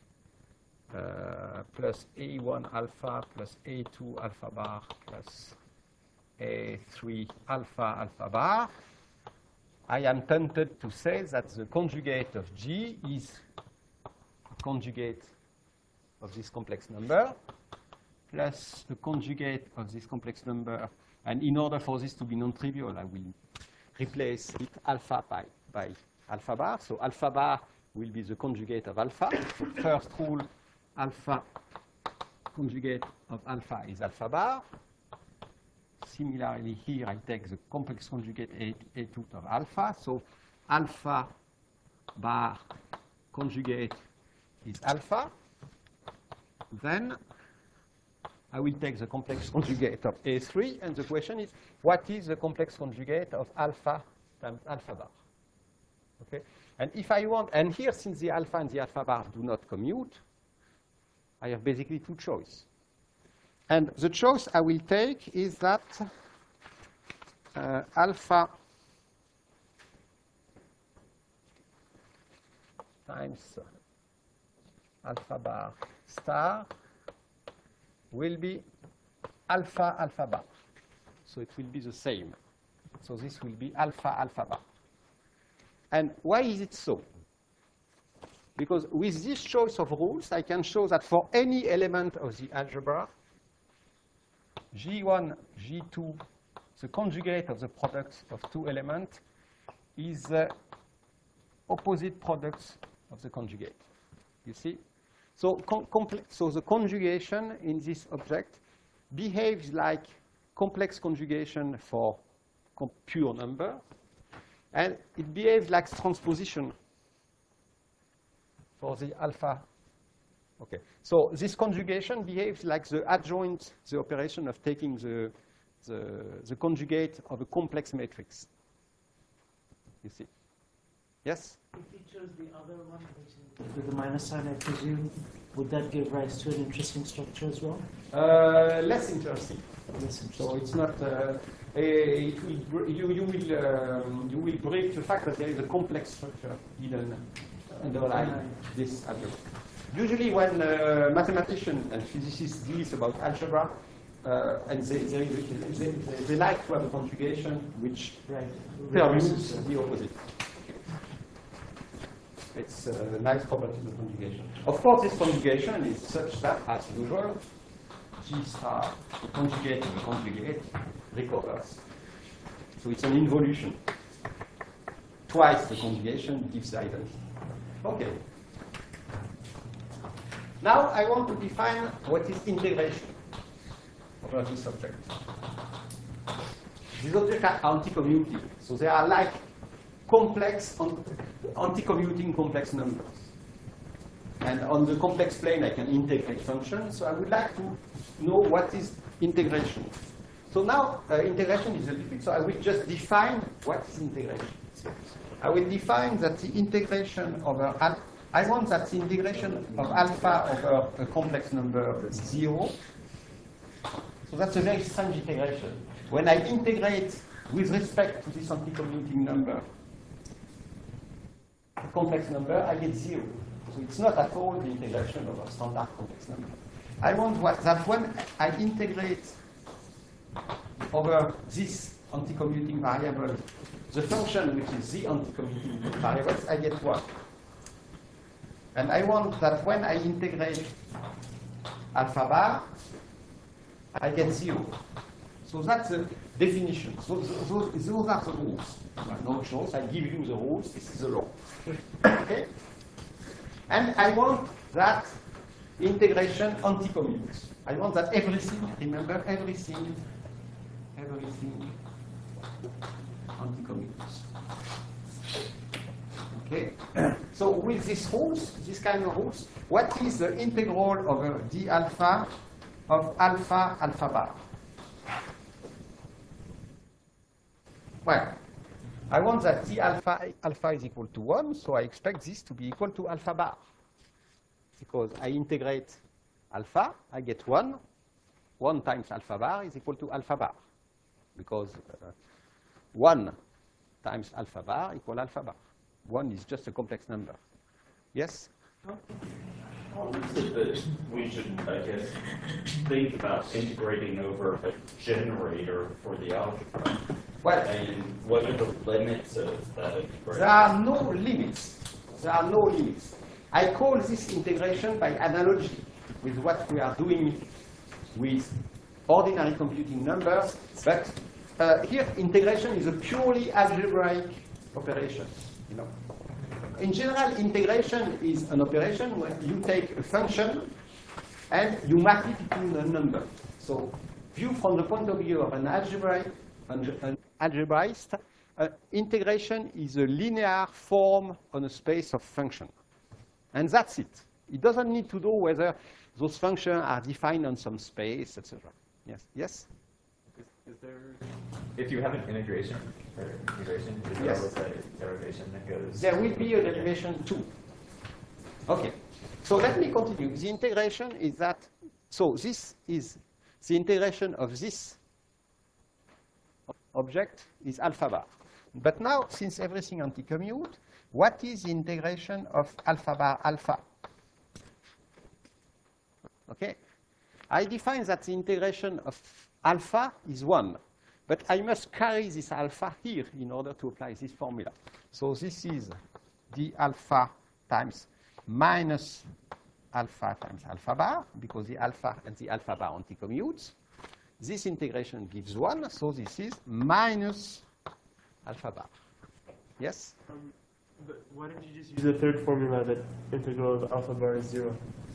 uh, plus A one alpha plus A two alpha bar plus A three alpha alpha bar, I am tempted to say that the conjugate of G is the conjugate of this complex number plus the conjugate of this complex number. And in order for this to be non-trivial, I will replace it alpha by, by alpha bar. So alpha bar will be the conjugate of alpha. So first rule, alpha conjugate of alpha is alpha bar. Similarly, here I take the complex conjugate A, A two of alpha. So alpha bar conjugate is alpha, then I will take the complex conjugate of A three, and the question is, what is the complex conjugate of alpha times alpha bar? Okay? And if I want, and here, since the alpha and the alpha bar do not commute, I have basically two choices. And the choice I will take is that uh, alpha times alpha bar star will be alpha alpha bar. So it will be the same. So this will be alpha alpha bar. And why is it so? Because with this choice of rules, I can show that for any element of the algebra, G one, G two, the conjugate of the product of two elements is the opposite products of the conjugate. You see? So, so the conjugation in this object behaves like complex conjugation for pure number, and it behaves like transposition for the alpha. Okay. So this conjugation behaves like the adjoint, the operation of taking the, the, the conjugate of a complex matrix. You see? Yes? If you chose the other one, which is with the minus sign, I presume, would that give rise to an interesting structure as well? Uh, less interesting. Less interesting. So it's not. Uh, a, it will, you you will um, you will break the fact that there is a complex structure hidden underlying this algebra. Usually, when uh, mathematicians and physicists deal about algebra, uh, and they they, they they they like to have a conjugation which right. permutes the opposite. It's a nice property of conjugation. Of course, this conjugation is such that, as usual, G star, the conjugate of the conjugate, recovers. So it's an involution. Twice the conjugation gives the identity. Okay. Now I want to define what is integration over this object. These objects are anti-commutative, so they are like complex, anti-commuting complex numbers. And on the complex plane, I can integrate functions. So I would like to know what is integration. So now, uh, integration is a little bit, so I will just define what is integration. I will define that the integration over, al I want that the integration of alpha over a complex number is zero. So that's a very strange integration. When I integrate with respect to this anti-commuting number, a complex number, I get zero. So it's not at all the integration of a standard complex number. I want what, that when I integrate over this anti-commuting variable, the function which is the anti-commuting variable, I get one. And I want that when I integrate alpha bar, I get zero. So that's the definition. So those, those are the rules. No choice. I give you the rules. This is the law. Okay? And I want that integration anti-commutes. I want that everything, remember, everything, everything anti-commutes. Okay? So with these rules, this kind of rules, what is the integral over d alpha of alpha alpha bar? Well, I want that d alpha alpha is equal to one, so I expect this to be equal to alpha bar. Because I integrate alpha, I get one. one times alpha bar is equal to alpha bar. Because uh, one times alpha bar equal alpha bar. one is just a complex number. Yes? Well, we said that we should, I guess, think about integrating over a generator for the algebra. Well, and what are the limits of that integration? there are no limits. There are no limits. I call this integration by analogy with what we are doing with ordinary computing numbers, but uh, here integration is a purely algebraic operation. You know. In general, integration is an operation where you take a function and you map it into a number. So, viewed from the point of view of an algebraic, an algebraist, uh, integration is a linear form on a space of function. And that's it. It doesn't need to know whether those functions are defined on some space, et cetera. Yes? Yes? Is, is there, if you have an integration or integration, is there Yes. always a derivation that goes? There will be a derivation too. Okay. So let me continue. The integration is that, so this is the integration of this object is alpha bar. But now, since everything anti-commute, what is the integration of alpha bar alpha? Okay. I define that the integration of alpha is one. But I must carry this alpha here in order to apply this formula. So this is d alpha times minus alpha times alpha bar, because the alpha and the alpha bar anti-commutes. This integration gives one, so this is minus alpha bar. Yes? Um, but why don't you just use the third formula that integral of alpha bar is zero?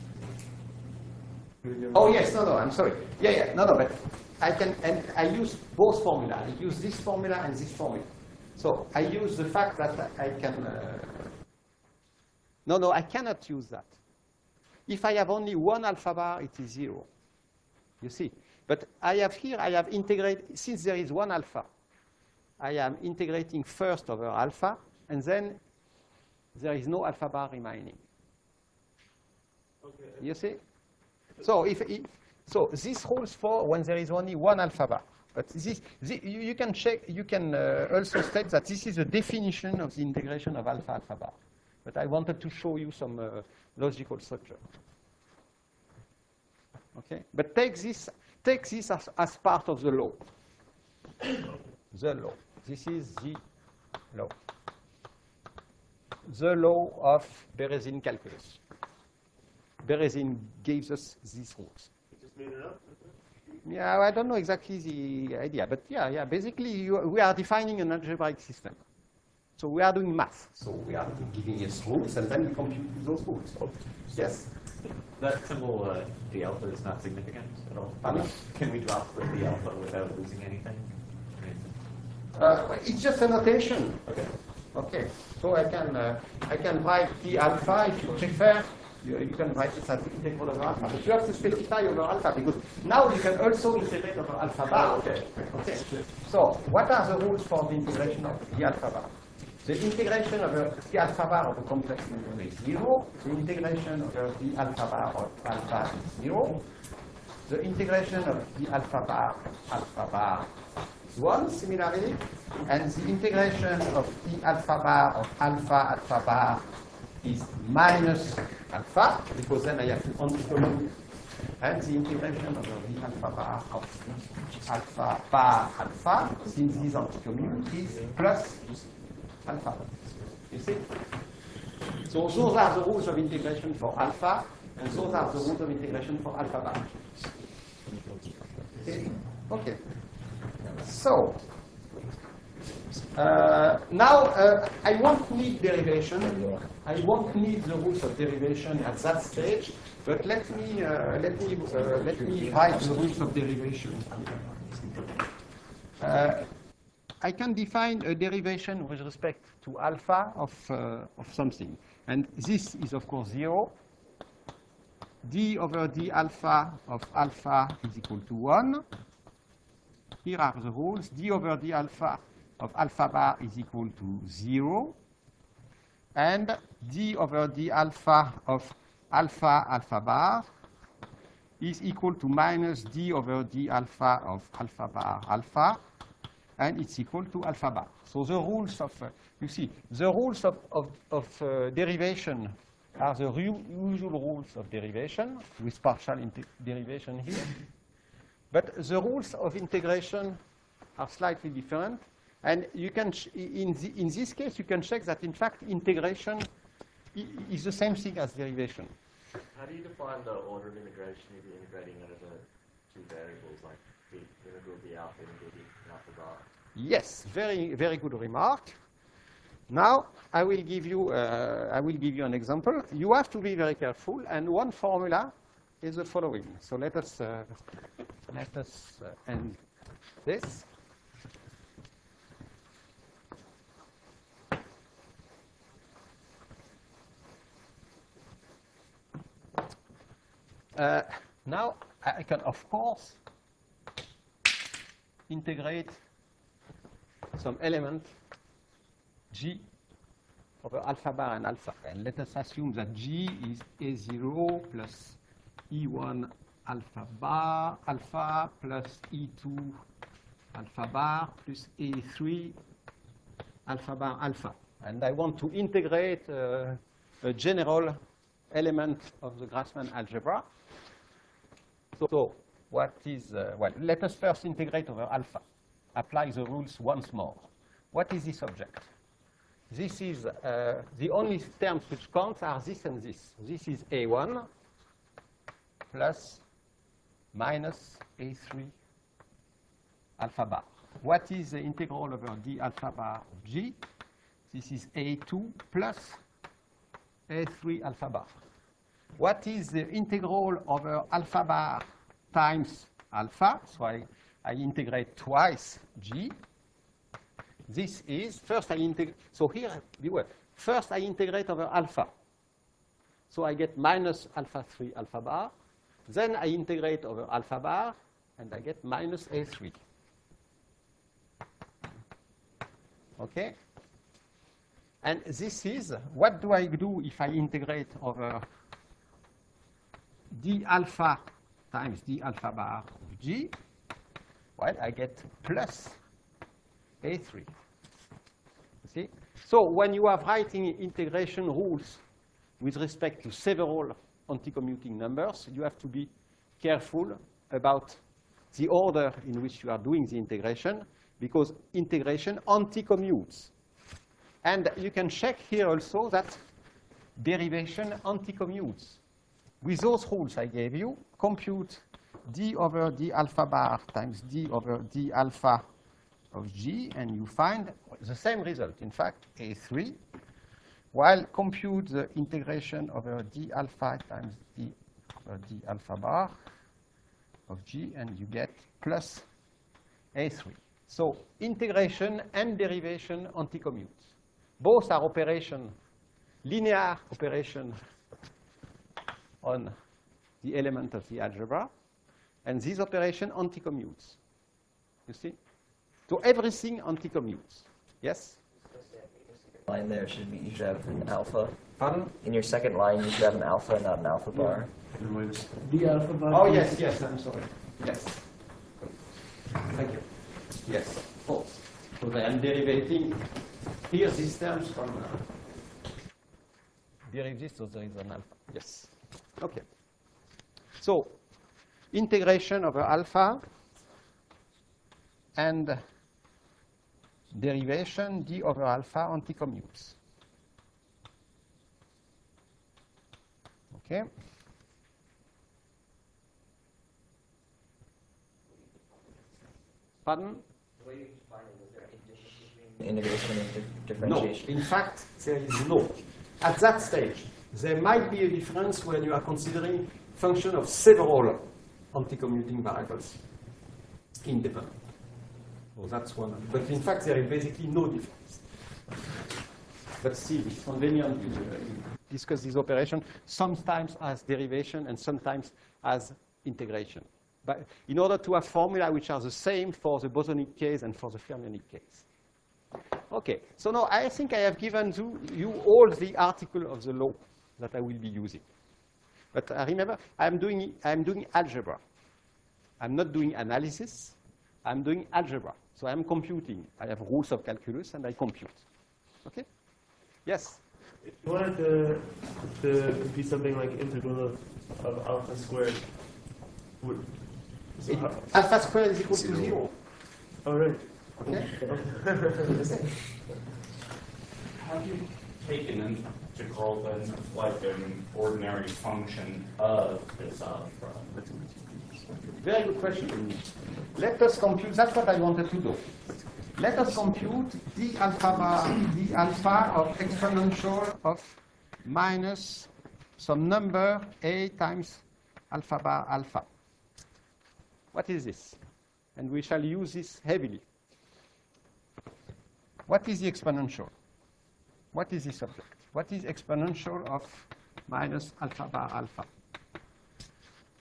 Oh, yes, no, no, I'm sorry. Yeah, yeah, no, no, but I can, and I use both formula. I use this formula and this formula. So I use the fact that I can, uh, no, no, I cannot use that. If I have only one alpha bar, it is zero. You see? But I have here, I have integrated, since there is one alpha, I am integrating first over alpha, and then there is no alpha bar remaining. Okay. You see? So if, if so, this holds for when there is only one alpha bar. But this, this you, you can check. You can uh, also state that this is a definition of the integration of alpha alpha bar. But I wanted to show you some uh, logical structure. Okay. But take this. Take this as, as part of the law. The law. This is the law. The law of Berezin calculus. Berezin gives us these rules. You just made it up? Yeah, I don't know exactly the idea, but yeah, yeah. Basically, you, we are defining an algebraic system. So we are doing math. So we are giving us rules, and then we compute those rules. Yes? That symbol, uh, d alpha, is not significant at all. Pardon? Can we drop the d alpha without losing anything? I mean, Uh, it's just a notation. okay. Okay. So I can uh, I can write d alpha if you prefer. You, you can write it as integral over alpha. But you have to specify over alpha, because now you can also integrate over alpha bar. Okay. Okay. So what are the rules for the integration of the alpha bar? The integration of the alpha bar of a complex number is zero. The integration of the alpha bar of alpha is zero. The integration of the alpha bar alpha bar is one, similarly. And the integration of the alpha bar of alpha alpha bar is minus alpha, because then I have to anti-commute. And the integration of the alpha bar of alpha bar alpha, since this anti-commute, is plus alpha. You see? So those are the rules of integration for alpha, and those are the rules of integration for alpha bar. Okay. Okay. So uh, now uh, I won't need derivation. I won't need the rules of derivation at that stage. But let me uh, let me uh, let me write the rules of derivation. Uh, I can define a derivation with respect to alpha of, uh, of something. And this is, of course, zero. D over d alpha of alpha is equal to one. Here are the rules. D over d alpha of alpha bar is equal to zero. And d over d alpha of alpha alpha bar is equal to minus d over d alpha of alpha bar alpha, and it's equal to alpha bar. So the rules of, uh, you see, the rules of, of, of uh, derivation are the usual rules of derivation, with partial derivation here. But the rules of integration are slightly different. And you can, in, the, in this case, you can check that, in fact, integration is the same thing as derivation. How do you define the order of integration if you're integrating over two variables, like the integral d alpha and d alpha bar? Yes, very, very good remark. Now, I will give you, uh, I will give you an example. You have to be very careful, and one formula is the following. So let us, uh, let us uh, end this. uh, now I can, of course, integrate some element G over alpha bar and alpha. And let us assume that G is A zero plus E one alpha bar alpha plus E two alpha bar plus A three alpha bar alpha. And I want to integrate uh, a general element of the Grassmann algebra. So, so what is, uh, well, let us first integrate over alpha. Apply the rules once more. What is this object? This is, uh, the only terms which count are this and this. This is A one plus minus A three alpha bar. What is the integral over d alpha bar of G? This is A two plus A three alpha bar. What is the integral over alpha bar times alpha? So I, I integrate twice G. This is, first I integrate, so here, beware, first I integrate over alpha. So I get minus alpha three alpha bar. Then I integrate over alpha bar, and I get minus A three. Okay? And this is, what do I do if I integrate over d alpha times d alpha bar of G? Well, I get plus A three. See? So when you are writing integration rules with respect to several anti-commuting numbers, you have to be careful about the order in which you are doing the integration, because integration anti-commutes. And you can check here also that derivation anti-commutes. With those rules I gave you, compute d over d alpha bar times d over d alpha of G, and you find the same result, in fact, A three, while compute the integration over d alpha times d over d alpha bar of G, and you get plus A three. So integration and derivation anti-commute. Both are operation, linear operation on the element of the algebra, and this operation anti-commutes. You see? So everything anti-commutes. Yes? Line there should be, you should have an alpha. Pardon? In your second line, you should have an alpha, not an alpha bar. D alpha bar. Oh, yes, yes, I'm sorry. Yes. Thank you. Yes, of course. So I am derivating here these terms from uh, derive this, so there is an alpha. Yes. Okay. So integration over alpha and derivation d over alpha anti-commutes. Okay. Pardon? Integration and di differentiation. No, in fact, there is no. At that stage, there might be a difference when you are considering function of several anti-commuting variables independent. So that's one. But in fact, there is basically no difference. But still, it's convenient to uh, discuss this operation sometimes as derivation and sometimes as integration. But in order to have formula which are the same for the bosonic case and for the fermionic case. Okay, so now I think I have given you, you all the article of the law that I will be using. But uh, remember, I'm doing, I'm doing algebra. I'm not doing analysis. I'm doing algebra. So I'm computing. I have rules of calculus, and I compute. Okay? Yes? If you wanted to, to be something like integral of, of alpha squared, would, so It, how, alpha squared is equal to zero. oh, right. Okay? Have you taken an integral then like an ordinary function of this algebra? Very good question. Let us compute, that's what I wanted to do. Let us compute d alpha bar, d alpha of exponential of minus some number a times alpha bar alpha. What is this? And we shall use this heavily. What is the exponential? What is this object? What is exponential of minus alpha bar alpha?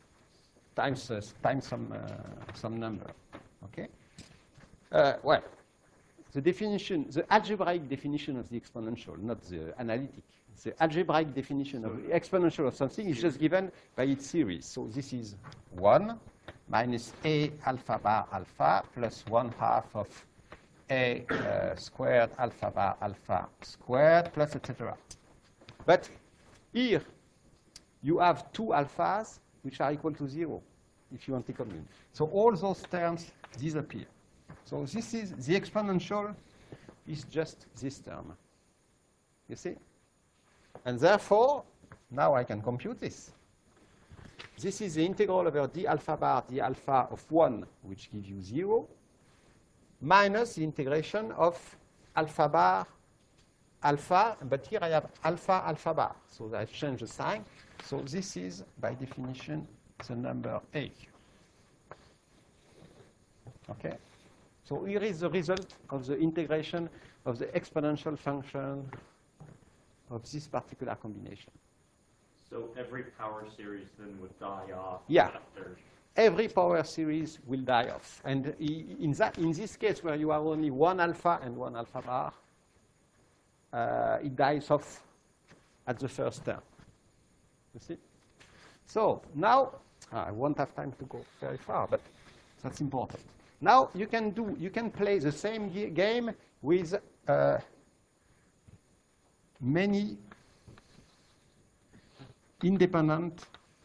times uh, times some uh, some number. Okay. Uh, well, the definition, the algebraic definition of the exponential, not the analytic. The algebraic definition of the exponential of something is just given by its series. So this is one minus a alpha bar alpha plus one half of a uh, squared alpha bar alpha squared plus et cetera. But here you have two alphas which are equal to zero if you anticommute. So all those terms disappear. So this is the exponential is just this term. You see? And therefore, now I can compute this. This is the integral over d alpha bar d alpha of one, which gives you zero, minus the integration of alpha bar alpha, but here I have alpha alpha bar. So I've changed the sign. So this is, by definition, the number a. Okay? So here is the result of the integration of the exponential function of this particular combination. So every power series then would die off. Yeah. After. Every power series will die off. And in, that, in this case, where you have only one alpha and one alpha bar, uh, it dies off at the first term. You see? So now, I won't have time to go very far, but that's important. Now you can do, you can play the same game with uh, many independent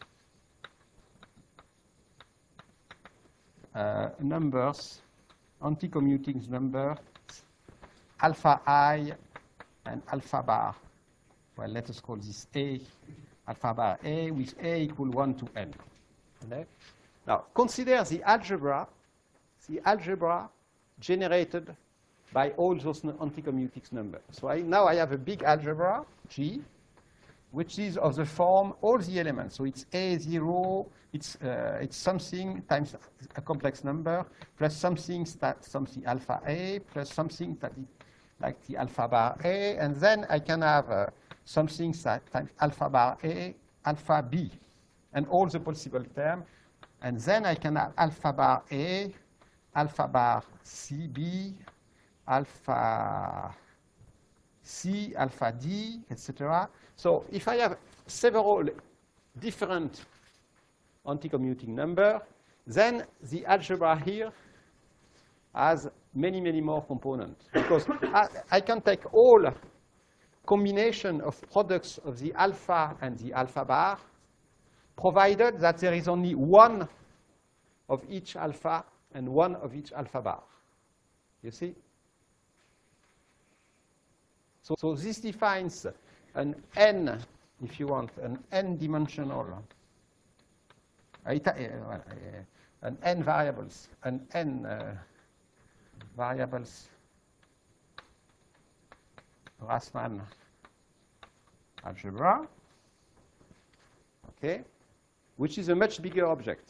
uh, numbers, anti-commuting numbers, alpha I and alpha bar. Well, let us call this A, alpha bar A, with A equal one to n. Okay? Now, consider the algebra, the algebra generated by all those anti-commuting numbers. So I, now I have a big algebra, G, which is of the form all the elements. So it's A zero, it's, uh, it's something times a complex number, plus something, something alpha A, plus something that is like the alpha bar A, and then I can have uh, something times alpha bar A, alpha B, and all the possible terms. And then I can have alpha bar A, alpha bar C B, alpha C, alpha D, et cetera. So if I have several different anti-commuting numbers, then the algebra here has many, many more components. Because I, I can take all combination of products of the alpha and the alpha bar, provided that there is only one of each alpha and one of each alpha bar. You see? So, so this defines an n, if you want, an n-dimensional, uh, uh, an n variables, an n uh, variables Grassmann algebra, okay, which is a much bigger object.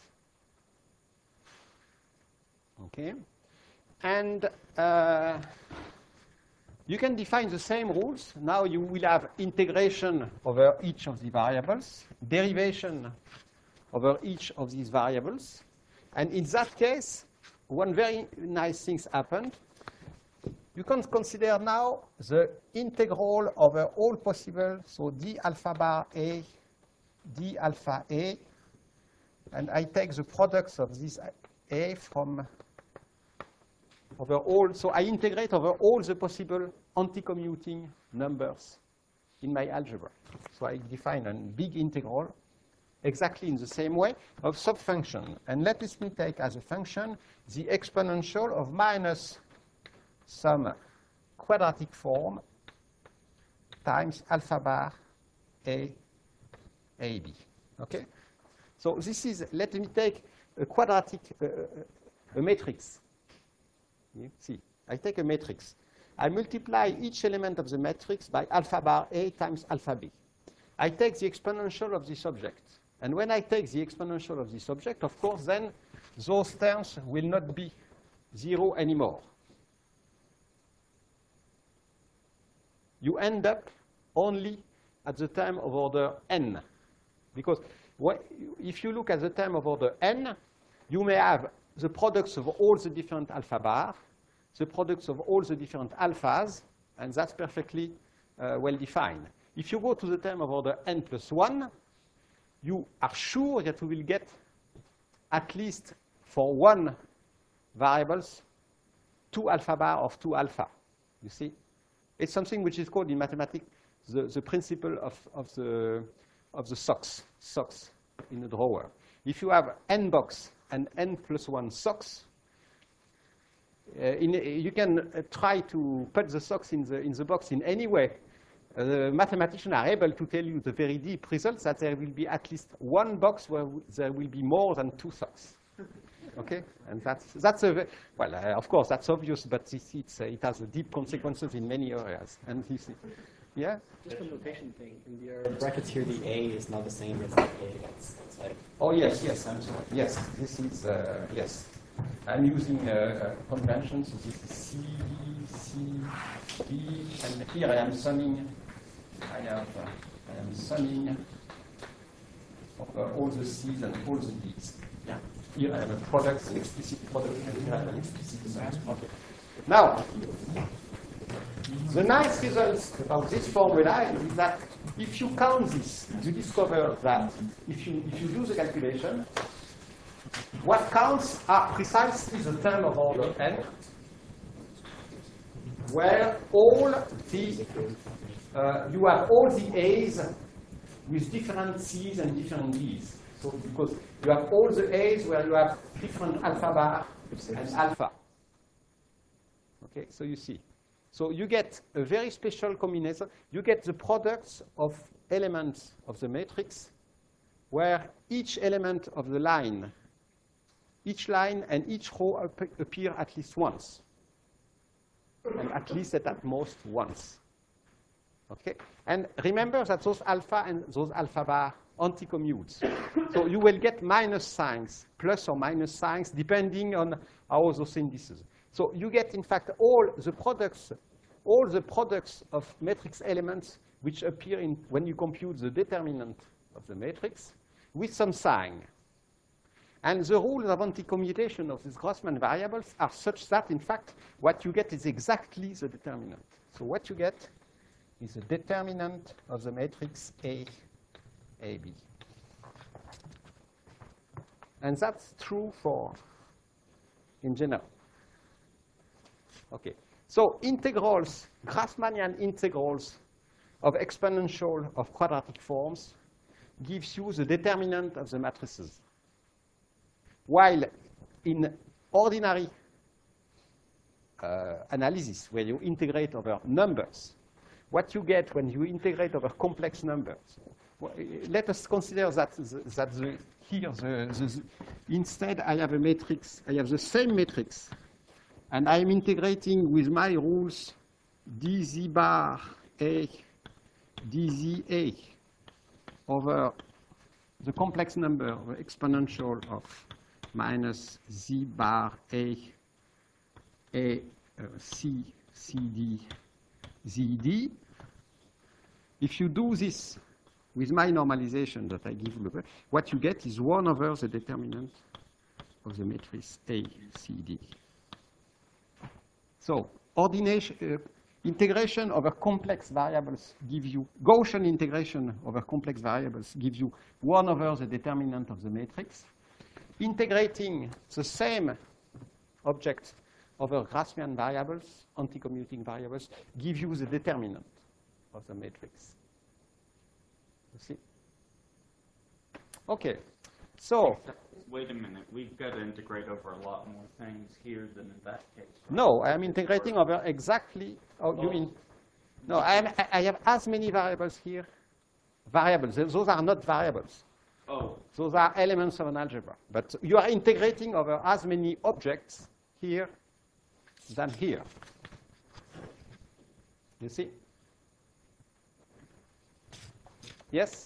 Okay, and uh, you can define the same rules. Now you will have integration over each of the variables, derivation over each of these variables. And in that case, one very nice thing happened. You can consider now the integral over all possible, so d alpha bar A, d alpha A, and I take the products of this A from over all, so I integrate over all the possible anti-commuting numbers in my algebra. So I define a big integral exactly in the same way of subfunction. And let me take as a function the exponential of minus some quadratic form times alpha bar A, A B. Okay? So this is, let me take a quadratic, uh, a matrix. You see, I take a matrix. I multiply each element of the matrix by alpha bar A times alpha B. I take the exponential of this object. And when I take the exponential of this object, of course, then those terms will not be zero anymore. You end up only at the term of order n. Because what, if you look at the term of order n, you may have the products of all the different alpha bar, the products of all the different alphas, and that's perfectly uh, well defined. If you go to the term of order n plus one, you are sure that you will get at least for one variables two alpha bar of two alpha. You see? It's something which is called in mathematics the, the principle of, of, the, of the socks, socks in a drawer. If you have n box and n plus one socks, uh, in, you can uh, try to put the socks in the, in the box in any way. Uh, the mathematicians are able to tell you the very deep results that there will be at least one box where there will be more than two socks. Okay, and that's that's a well, uh, of course that's obvious, but it's, it's, uh, it has a deep consequences in many areas. And you see, yeah. Just a notation thing. In your brackets here, the A is not the same as the A. It's, it's like oh yes, yes, I'm sorry. Yes, this is uh, yes. I'm using uh, uh, conventions. This is C, D, C, D, and here I am summing. I have uh, I am summing uh, all the C's and all the D's. Yeah. Here I have a product, an explicit product, and here I have an explicit sum. Okay. Now, the nice results about this formula is that if you count this, you discover that if you if you do the calculation, what counts are precisely the term of order n, where all the uh, you have all the A's with different C's and different D's. So because you have all the A's where you have different alpha bar and alpha. Okay, so you see. So you get a very special combination. You get the products of elements of the matrix where each element of the line, each line and each row ap appear at least once. And at least at, at most once. Okay? And remember that those alpha and those alpha bar anti-commutes. So you will get minus signs, plus or minus signs, depending on how those indices. So you get, in fact, all the products, all the products of matrix elements which appear in when you compute the determinant of the matrix with some sign. And the rules of anti-commutation of these Grossman variables are such that, in fact, what you get is exactly the determinant. So what you get is the determinant of the matrix A, A, B. And that's true for, in general. Okay. So integrals, Grassmannian integrals of exponential of quadratic forms gives you the determinant of the matrices. While in ordinary uh, analysis, where you integrate over numbers, what you get when you integrate over complex numbers, well, let us consider that, that the, here, the, the, instead I have a matrix, I have the same matrix, and I am integrating with my rules dz bar A, dz A over the complex number of exponential of minus z bar A, A, uh, C, C, D, Z, D. If you do this with my normalization that I give you, what you get is one over the determinant of the matrix A, C, D. So ordination, uh, integration over complex variables give you, Gaussian integration over complex variables gives you one over the determinant of the matrix. Integrating the same object over Grassmann variables, anti-commuting variables, give you the determinant of the matrix. You see? Okay, so. Wait a minute, we've got to integrate over a lot more things here than in that case. Right? No, I am integrating over exactly, oh, you mean, no, I, am, I have as many variables here. Variables, those are not variables. Oh. Those are elements of an algebra. But you are integrating over as many objects here than here. You see? Yes?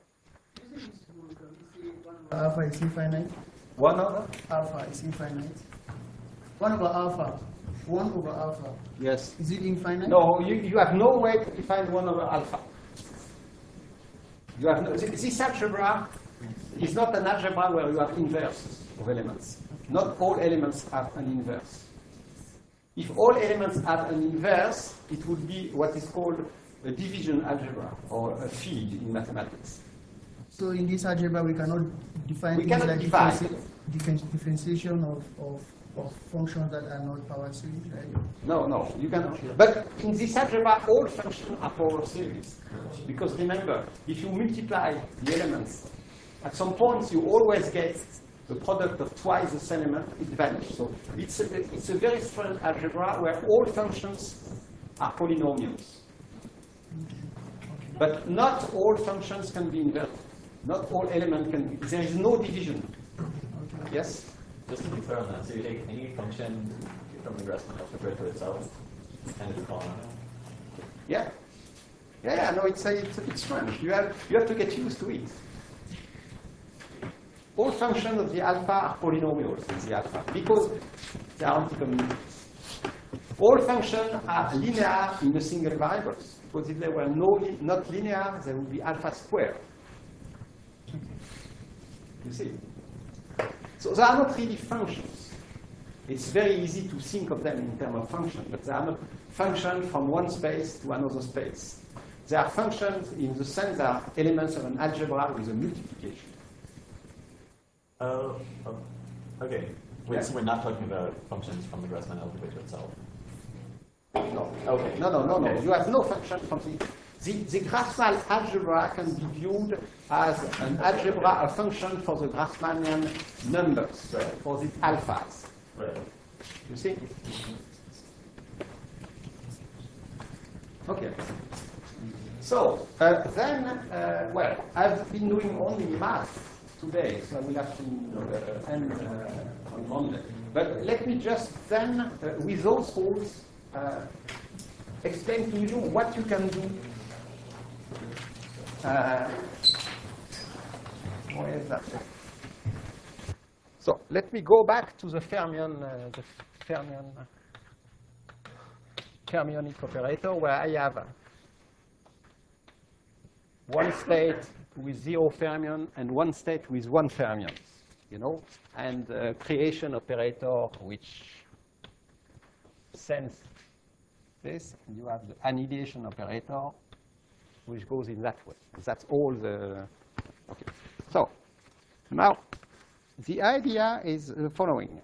Alpha is infinite. One over? Alpha is infinite. One over alpha. One over alpha. Yes. Is it infinite? No, you, you have no way to define one over alpha. You have no, this algebra It's not an algebra where you have inverse of elements. Not all elements have an inverse. If all elements have an inverse, it would be what is called a division algebra, or a field in mathematics. So in this algebra, we cannot define We things cannot like divide. differenti- different- differentiation of, of, of functions that are not power series, right? No, no, you cannot. But in this algebra, all functions are power series. Because remember, if you multiply the elements, at some points you always get the product of twice the same element, it vanishes. So it's a, it's a very strange algebra where all functions are polynomials. But not all functions can be inverted. Not all elements can be. There is no division. Yes? Just to be clear on that, so you take any function from the Grassmann algebra to itself, and it's called. Yeah. Yeah, yeah, no, it's a, it's a bit strange. You have, you have to get used to it. All functions of the alpha are polynomials in the alpha, because they are anticommutative. All functions are linear in a single variable, because if they were no li not linear, they would be alpha squared. You see? So they are not really functions. It's very easy to think of them in terms of function, but they are not functions from one space to another space. They are functions in the sense they are elements of an algebra with a multiplication. Oh, oh, okay. Wait, Yeah. so we're not talking about functions from the Grassmann algebra to itself? No. Okay. No, no, no, no. Okay. You have no function from the... The, the Grassmann algebra can be viewed as an algebra, a function for the Grassmannian numbers, Right. for the alphas. Right. You see? Okay. So, uh, then, uh, well, I've been doing only math today, so I will have to uh, end uh, on Monday. But let me just then, uh, with those rules, uh, explain to you what you can do. Uh, where is that? So let me go back to the Fermion, uh, the Fermion, fermionic operator, where I have one state with zero fermion and one state with one fermion, you know, and a creation operator which sends this, and you have the annihilation operator which goes in that way. That's all the, okay. So now the idea is the following.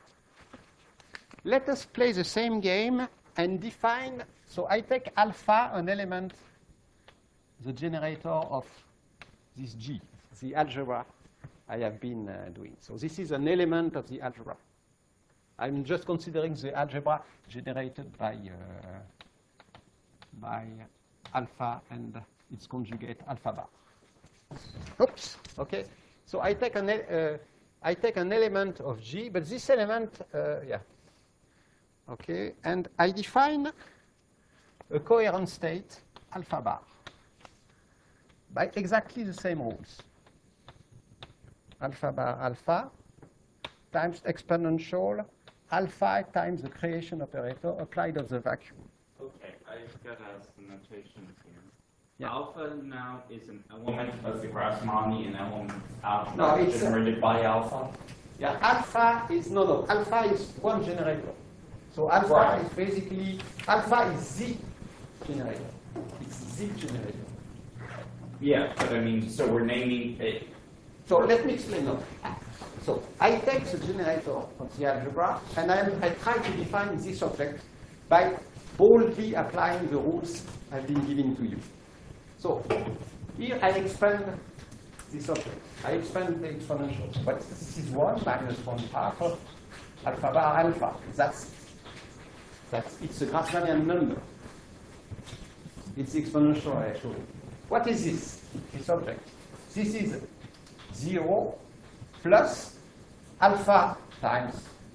Let us play the same game and define, so I take alpha, an element, the generator of this G, the algebra I have been uh, doing. So this is an element of the algebra. I'm just considering the algebra generated by, uh, by alpha and its conjugate alpha bar. Oops, okay. So I take an, uh, I take an element of G, but this element, uh, yeah. Okay, and I define a coherent state, alpha bar, by exactly the same rules. Alpha bar alpha times exponential alpha times the creation operator applied on the vacuum. Okay, I've got some notations here. Yeah. Alpha now is an element of the Grassmanni, an element alpha No, it's generated by alpha. Yeah, alpha is, no, no, alpha is one generator. So alpha Right. is basically, alpha is the generator. It's the generator. Yeah, but I mean, so we're naming it. So let me explain now. So I take the generator of the algebra, and I, I try to define this object by boldly applying the rules I've been giving to you. So here I expand this object. I expand the exponential. But this is one minus one half of alpha bar alpha. That's, that's it's a Grassmannian number. It's the exponential I showed you. What is this? This object. This is zero plus alpha times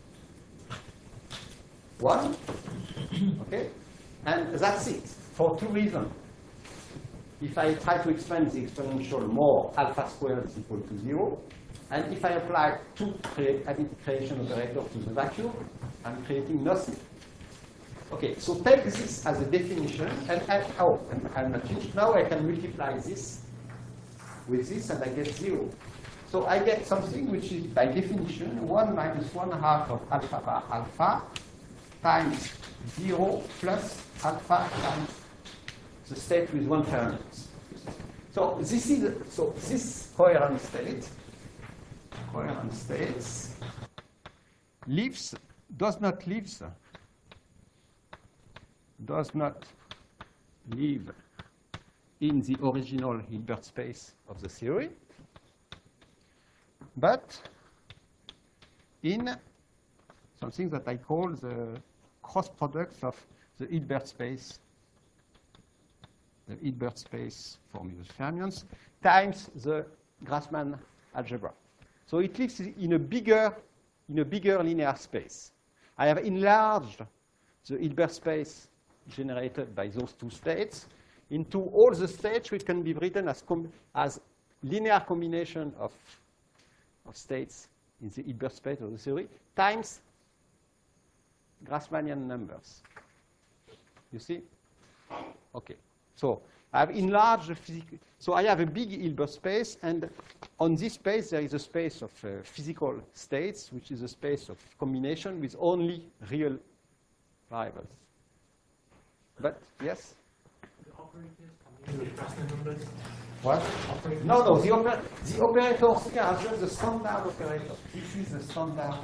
one. Okay? And that's it, for two reasons. If I try to expand the exponential more, alpha squared is equal to zero. And if I apply two crea creation operator to the vacuum, I'm creating nothing. Okay, so take this as a definition, and I, oh, and I'm not finished. Now I can multiply this with this, and I get zero. So I get something which is, by definition, one minus one half of alpha bar alpha times zero plus alpha times the state with one fermions. So this is so this coherent state, coherent states lives does not live does not live in the original Hilbert space of the theory, but in something that I call the cross products of the Hilbert space, the Hilbert space formulus fermions, times the Grassmann algebra. So it lives in a bigger, in a bigger linear space. I have enlarged the Hilbert space generated by those two states into all the states which can be written as, com as linear combination of, of states in the Hilbert space of the theory times Grassmannian numbers. You see? Okay. So I have enlarged the physical. So I have a big Hilbert space, and on this space there is a space of uh, physical states, which is a space of combination with only real variables. But yes? The operators come in with Grassmann numbers. What? No, no. The, oper the operators here are just the standard operators. This is the standard,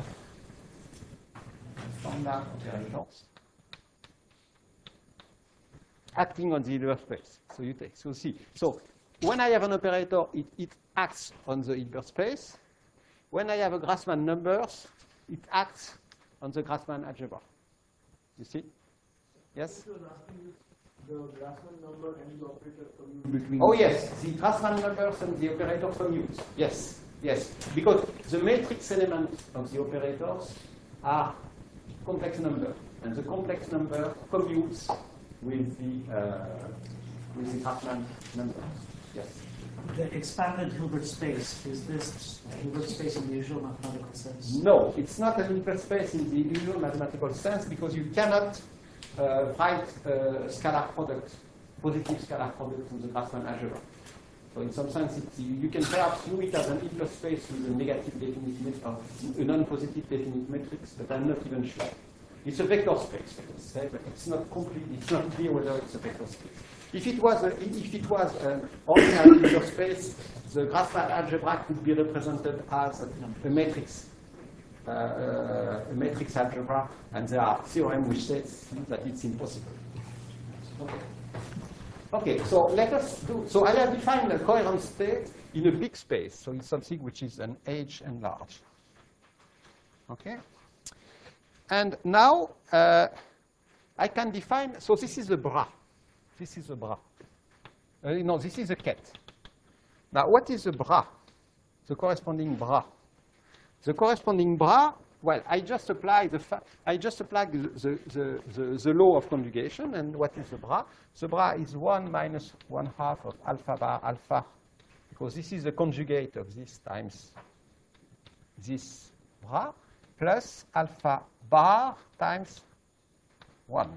standard operators acting on the Hilbert space. So you take. So see. So when I have an operator, it, it acts on the Hilbert space. When I have a Grassmann numbers, it acts on the Grassmann algebra. You see? Yes? The Grassmann number and the operator commute between. Oh yes, the Grassmann numbers and the operator commute. Yes, yes. Because the matrix elements of the operators are complex number, and the complex number commutes with the uh, with the Grassmann numbers. Yes. The expanded Hilbert space, is this a Hilbert space in the usual mathematical sense? No, it's not a Hilbert space in the usual mathematical sense, because you cannot uh, write a scalar product, positive scalar product from the Grassmann algebra. So in some sense, it's, you, you can perhaps view it as an Hilbert space with a negative definite matrix, or a non-positive definite matrix, but I'm not even sure. It's a vector space, let's say, but it's not completely, it's not clear whether it's a vector space. If it was, a, if it was an ordinary vector space, the Grassmann algebra could be represented as a matrix, uh, uh, a matrix algebra, and there are theorems which says that it's impossible. Okay. Okay, so let us do, so I have defined a coherent state in a big space, so it's something which is an H enlarged. Okay? And now uh, I can define, so this is a bra. This is a bra. Uh, no, this is a ket. Now, what is a bra? The corresponding bra. The corresponding bra, well, I just apply the I just apply the, the, the, the, the law of conjugation, and what is the bra? The bra is one minus one half of alpha bar alpha, because this is the conjugate of this times this bra, plus alpha bar times one.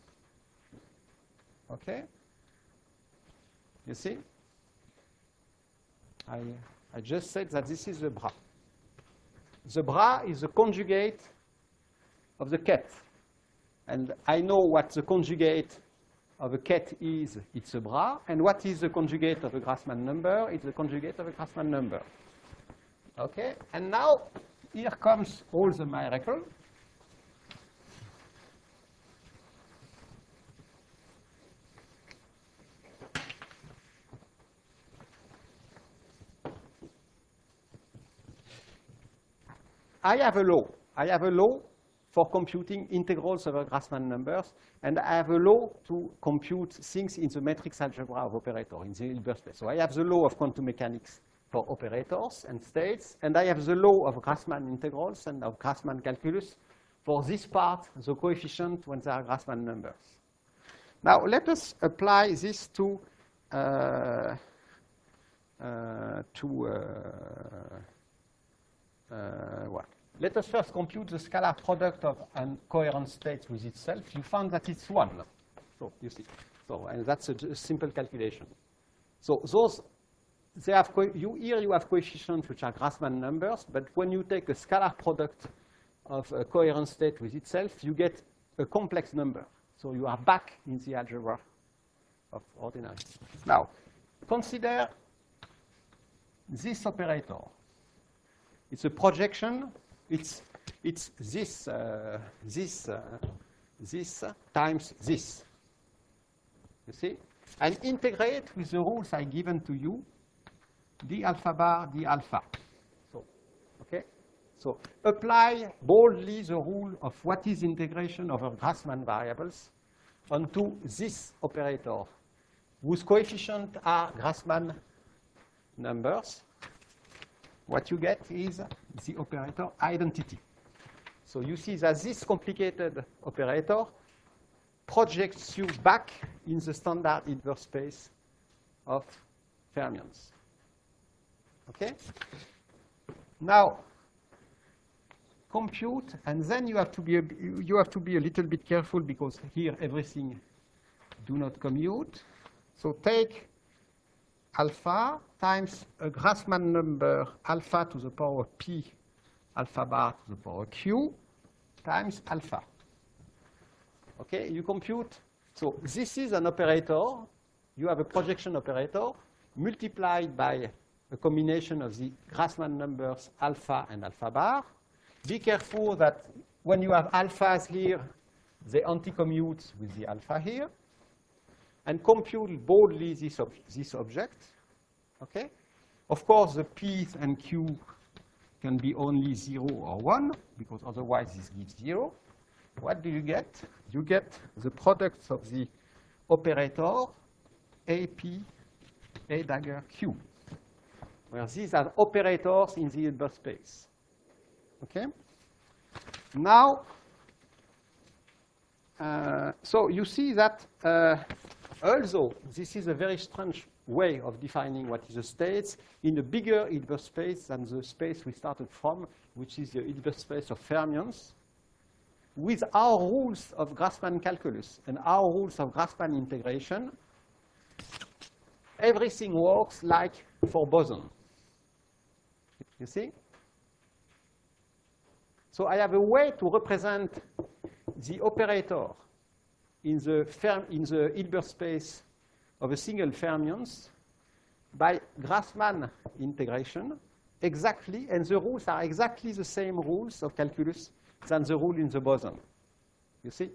Okay? You see? I, I just said that this is the bra. The bra is the conjugate of the ket. And I know what the conjugate of a ket is. It's a bra. And what is the conjugate of a Grassmann number? It's the conjugate of a Grassmann number. Okay? And now, here comes all the miracle. I have a law. I have a law for computing integrals over Grassmann numbers, and I have a law to compute things in the matrix algebra of operators, in the Hilbert space. So I have the law of quantum mechanics for operators and states, and I have the law of Grassmann integrals and of Grassmann calculus for this part, the coefficient when there are Grassmann numbers. Now, let us apply this to, uh, uh, to uh, Uh, what? Let us first compute the scalar product of a coherent state with itself. You found that it's one. So you see. So and that's a, a simple calculation. So those they have co you, here you have coefficients which are Grassmann numbers, but when you take a scalar product of a coherent state with itself, you get a complex number. So you are back in the algebra of ordinary. Now, consider this operator. It's a projection. It's, it's this, uh, this, uh, this times this. You see? And integrate with the rules I given to you, d alpha bar, d alpha. So, okay? So apply boldly the rule of what is integration over Grassmann variables onto this operator, whose coefficients are Grassmann numbers. What you get is the operator identity. So you see that this complicated operator projects you back in the standard inverse space of fermions. Okay? Now, compute, and then you have to be a, you have to be a little bit careful because here everything do not commute. So take alpha times a Grassmann number alpha to the power p alpha bar to the power q times alpha. Okay, you compute. So this is an operator. You have a projection operator multiplied by a combination of the Grassmann numbers alpha and alpha bar. Be careful that when you have alphas here, they anti-commute with the alpha here. And compute boldly this, ob this object. Okay? Of course, the p and q can be only zero or one, because otherwise this gives zero. What do you get? You get the products of the operator A P, A dagger Q, where these are operators in the Hilbert space. Okay? Now, uh, so you see that uh, although this is a very strange way of defining what is a state in a bigger Hilbert space than the space we started from, which is the Hilbert space of fermions, with our rules of Grassmann calculus and our rules of Grassmann integration, everything works like for boson. You see? So I have a way to represent the operator in the, ferm in the Hilbert space of a single fermions by Grassmann integration exactly, and the rules are exactly the same rules of calculus than the rule in the boson. You see?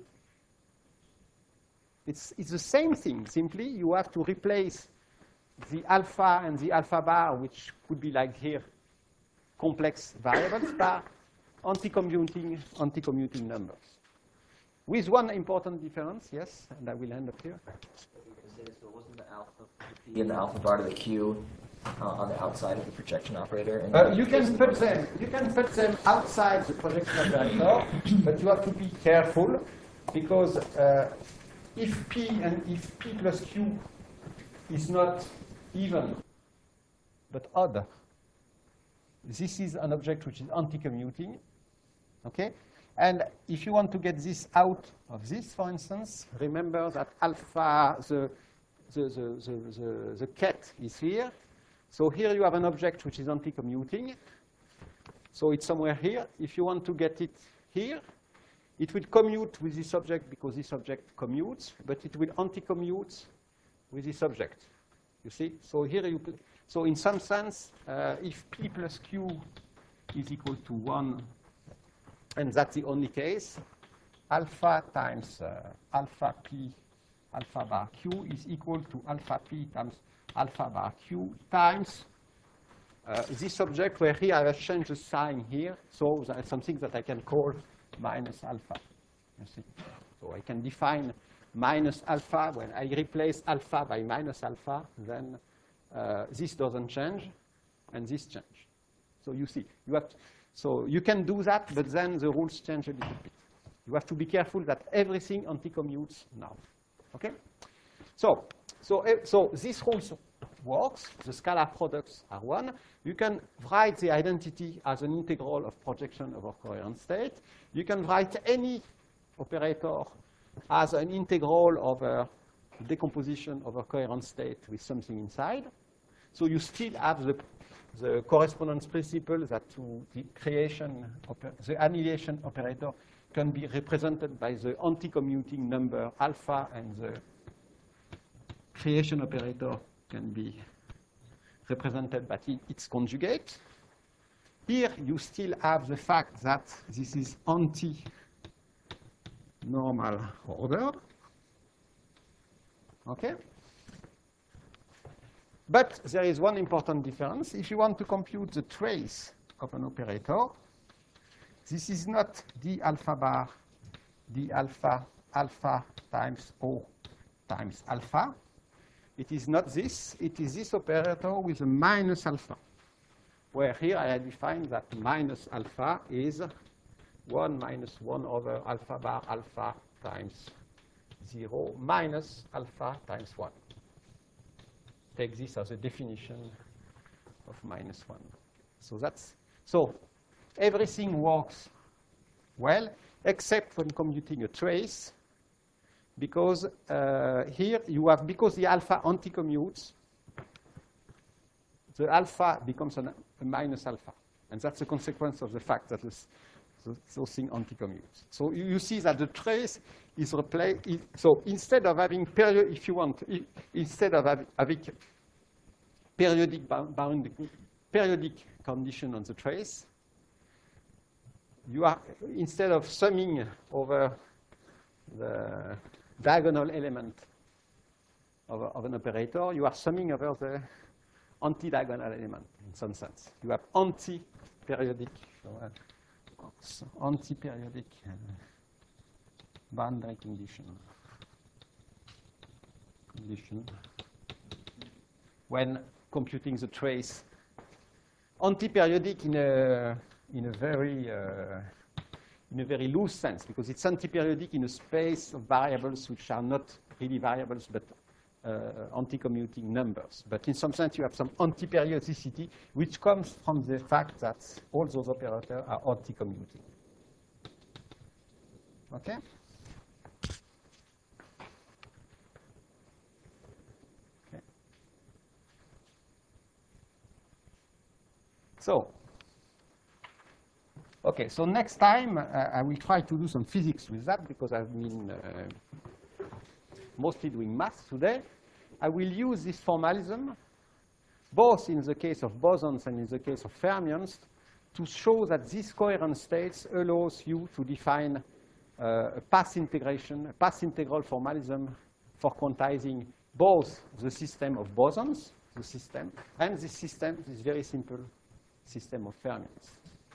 It's, it's the same thing. Simply, you have to replace the alpha and the alpha bar, which could be like here, complex variables, by anti-commuting, anti-commuting numbers. With one important difference, yes, and I will end up here. So wasn't the alpha p and the alpha bar to the q uh, on the outside of the projection operator? And uh, you can put them. You can put them outside the projection operator, but you have to be careful because uh, if p and if p plus q is not even but odd, this is an object which is anti-commuting. Okay. And if you want to get this out of this, for instance, remember that alpha, the, the, the, the, the, the ket is here. So here you have an object which is anti-commuting. So it's somewhere here. If you want to get it here, it will commute with this object because this object commutes, but it will anti-commute with this object. You see? So here you put, so in some sense, uh, if p plus q is equal to one, and that's the only case, alpha times uh, alpha p alpha bar q is equal to alpha p times alpha bar q times uh, this object where here I have changed the sign here, so that's something that I can call minus alpha. You see? So I can define minus alpha. When I replace alpha by minus alpha, then uh, this doesn't change, and this change. So you see, you have to, so you can do that, but then the rules change a little bit. You have to be careful that everything anti-commutes now. Okay? So, so, so this rule works. The scalar products are one. You can write the identity as an integral of projection over coherent state. You can write any operator as an integral over decomposition over coherent state with something inside. So you still have the, the correspondence principle that to the creation, the annihilation operator can be represented by the anti-commuting number alpha, and the creation operator can be represented by its conjugate. Here you still have the fact that this is anti-normal order. Okay? But there is one important difference. If you want to compute the trace of an operator, this is not d alpha bar, d alpha, alpha times O times alpha. It is not this. It is this operator with a minus alpha, where here I define that minus alpha is one minus one over alpha bar alpha times zero minus alpha times one. Take this as a definition of minus one. So that's, so everything works well, except when computing a trace, because uh, here you have, because the alpha anti-commutes, the alpha becomes an, a minus alpha. And that's a consequence of the fact that this, the, those things anti-commute. So you, you see that the trace is replaced. So instead of having period, if you want, if, instead of having, having periodic bound, periodic condition on the trace, you are, instead of summing over the diagonal element of, of an operator, you are summing over the anti-diagonal element in some sense. You have anti-periodic, so, uh, so anti-periodic uh, boundary condition. Condition when computing the trace. Anti-periodic in a in a very uh, in a very loose sense, because it's anti-periodic in a space of variables which are not really variables but uh, anti-commuting numbers. But in some sense, you have some anti-periodicity which comes from the fact that all those operators are anti-commuting. Okay? Okay. So, okay, so next time uh, I will try to do some physics with that, because I've been uh, mostly doing math today. I will use this formalism, both in the case of bosons and in the case of fermions, to show that these coherent states allows you to define uh, a path integration, a path integral formalism for quantizing both the system of bosons, the system, and this system, this very simple system of fermions.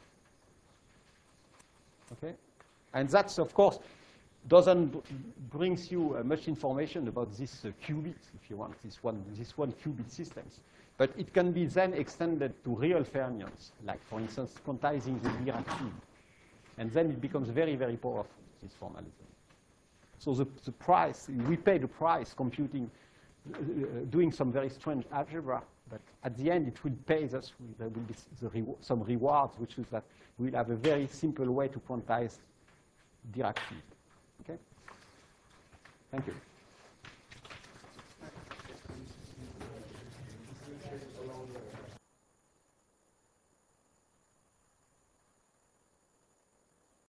Okay? And that's, of course, doesn't brings you uh, much information about this uh, qubit, if you want, this one, this one qubit systems. But it can be then extended to real fermions, like, for instance, quantizing the Dirac field. And then it becomes very, very powerful, this formalism. So the, the price, we pay the price computing, uh, doing some very strange algebra, but at the end it will pay us, there will be the re some rewards, which is that we'll have a very simple way to quantize Dirac field. Okay? Thank you.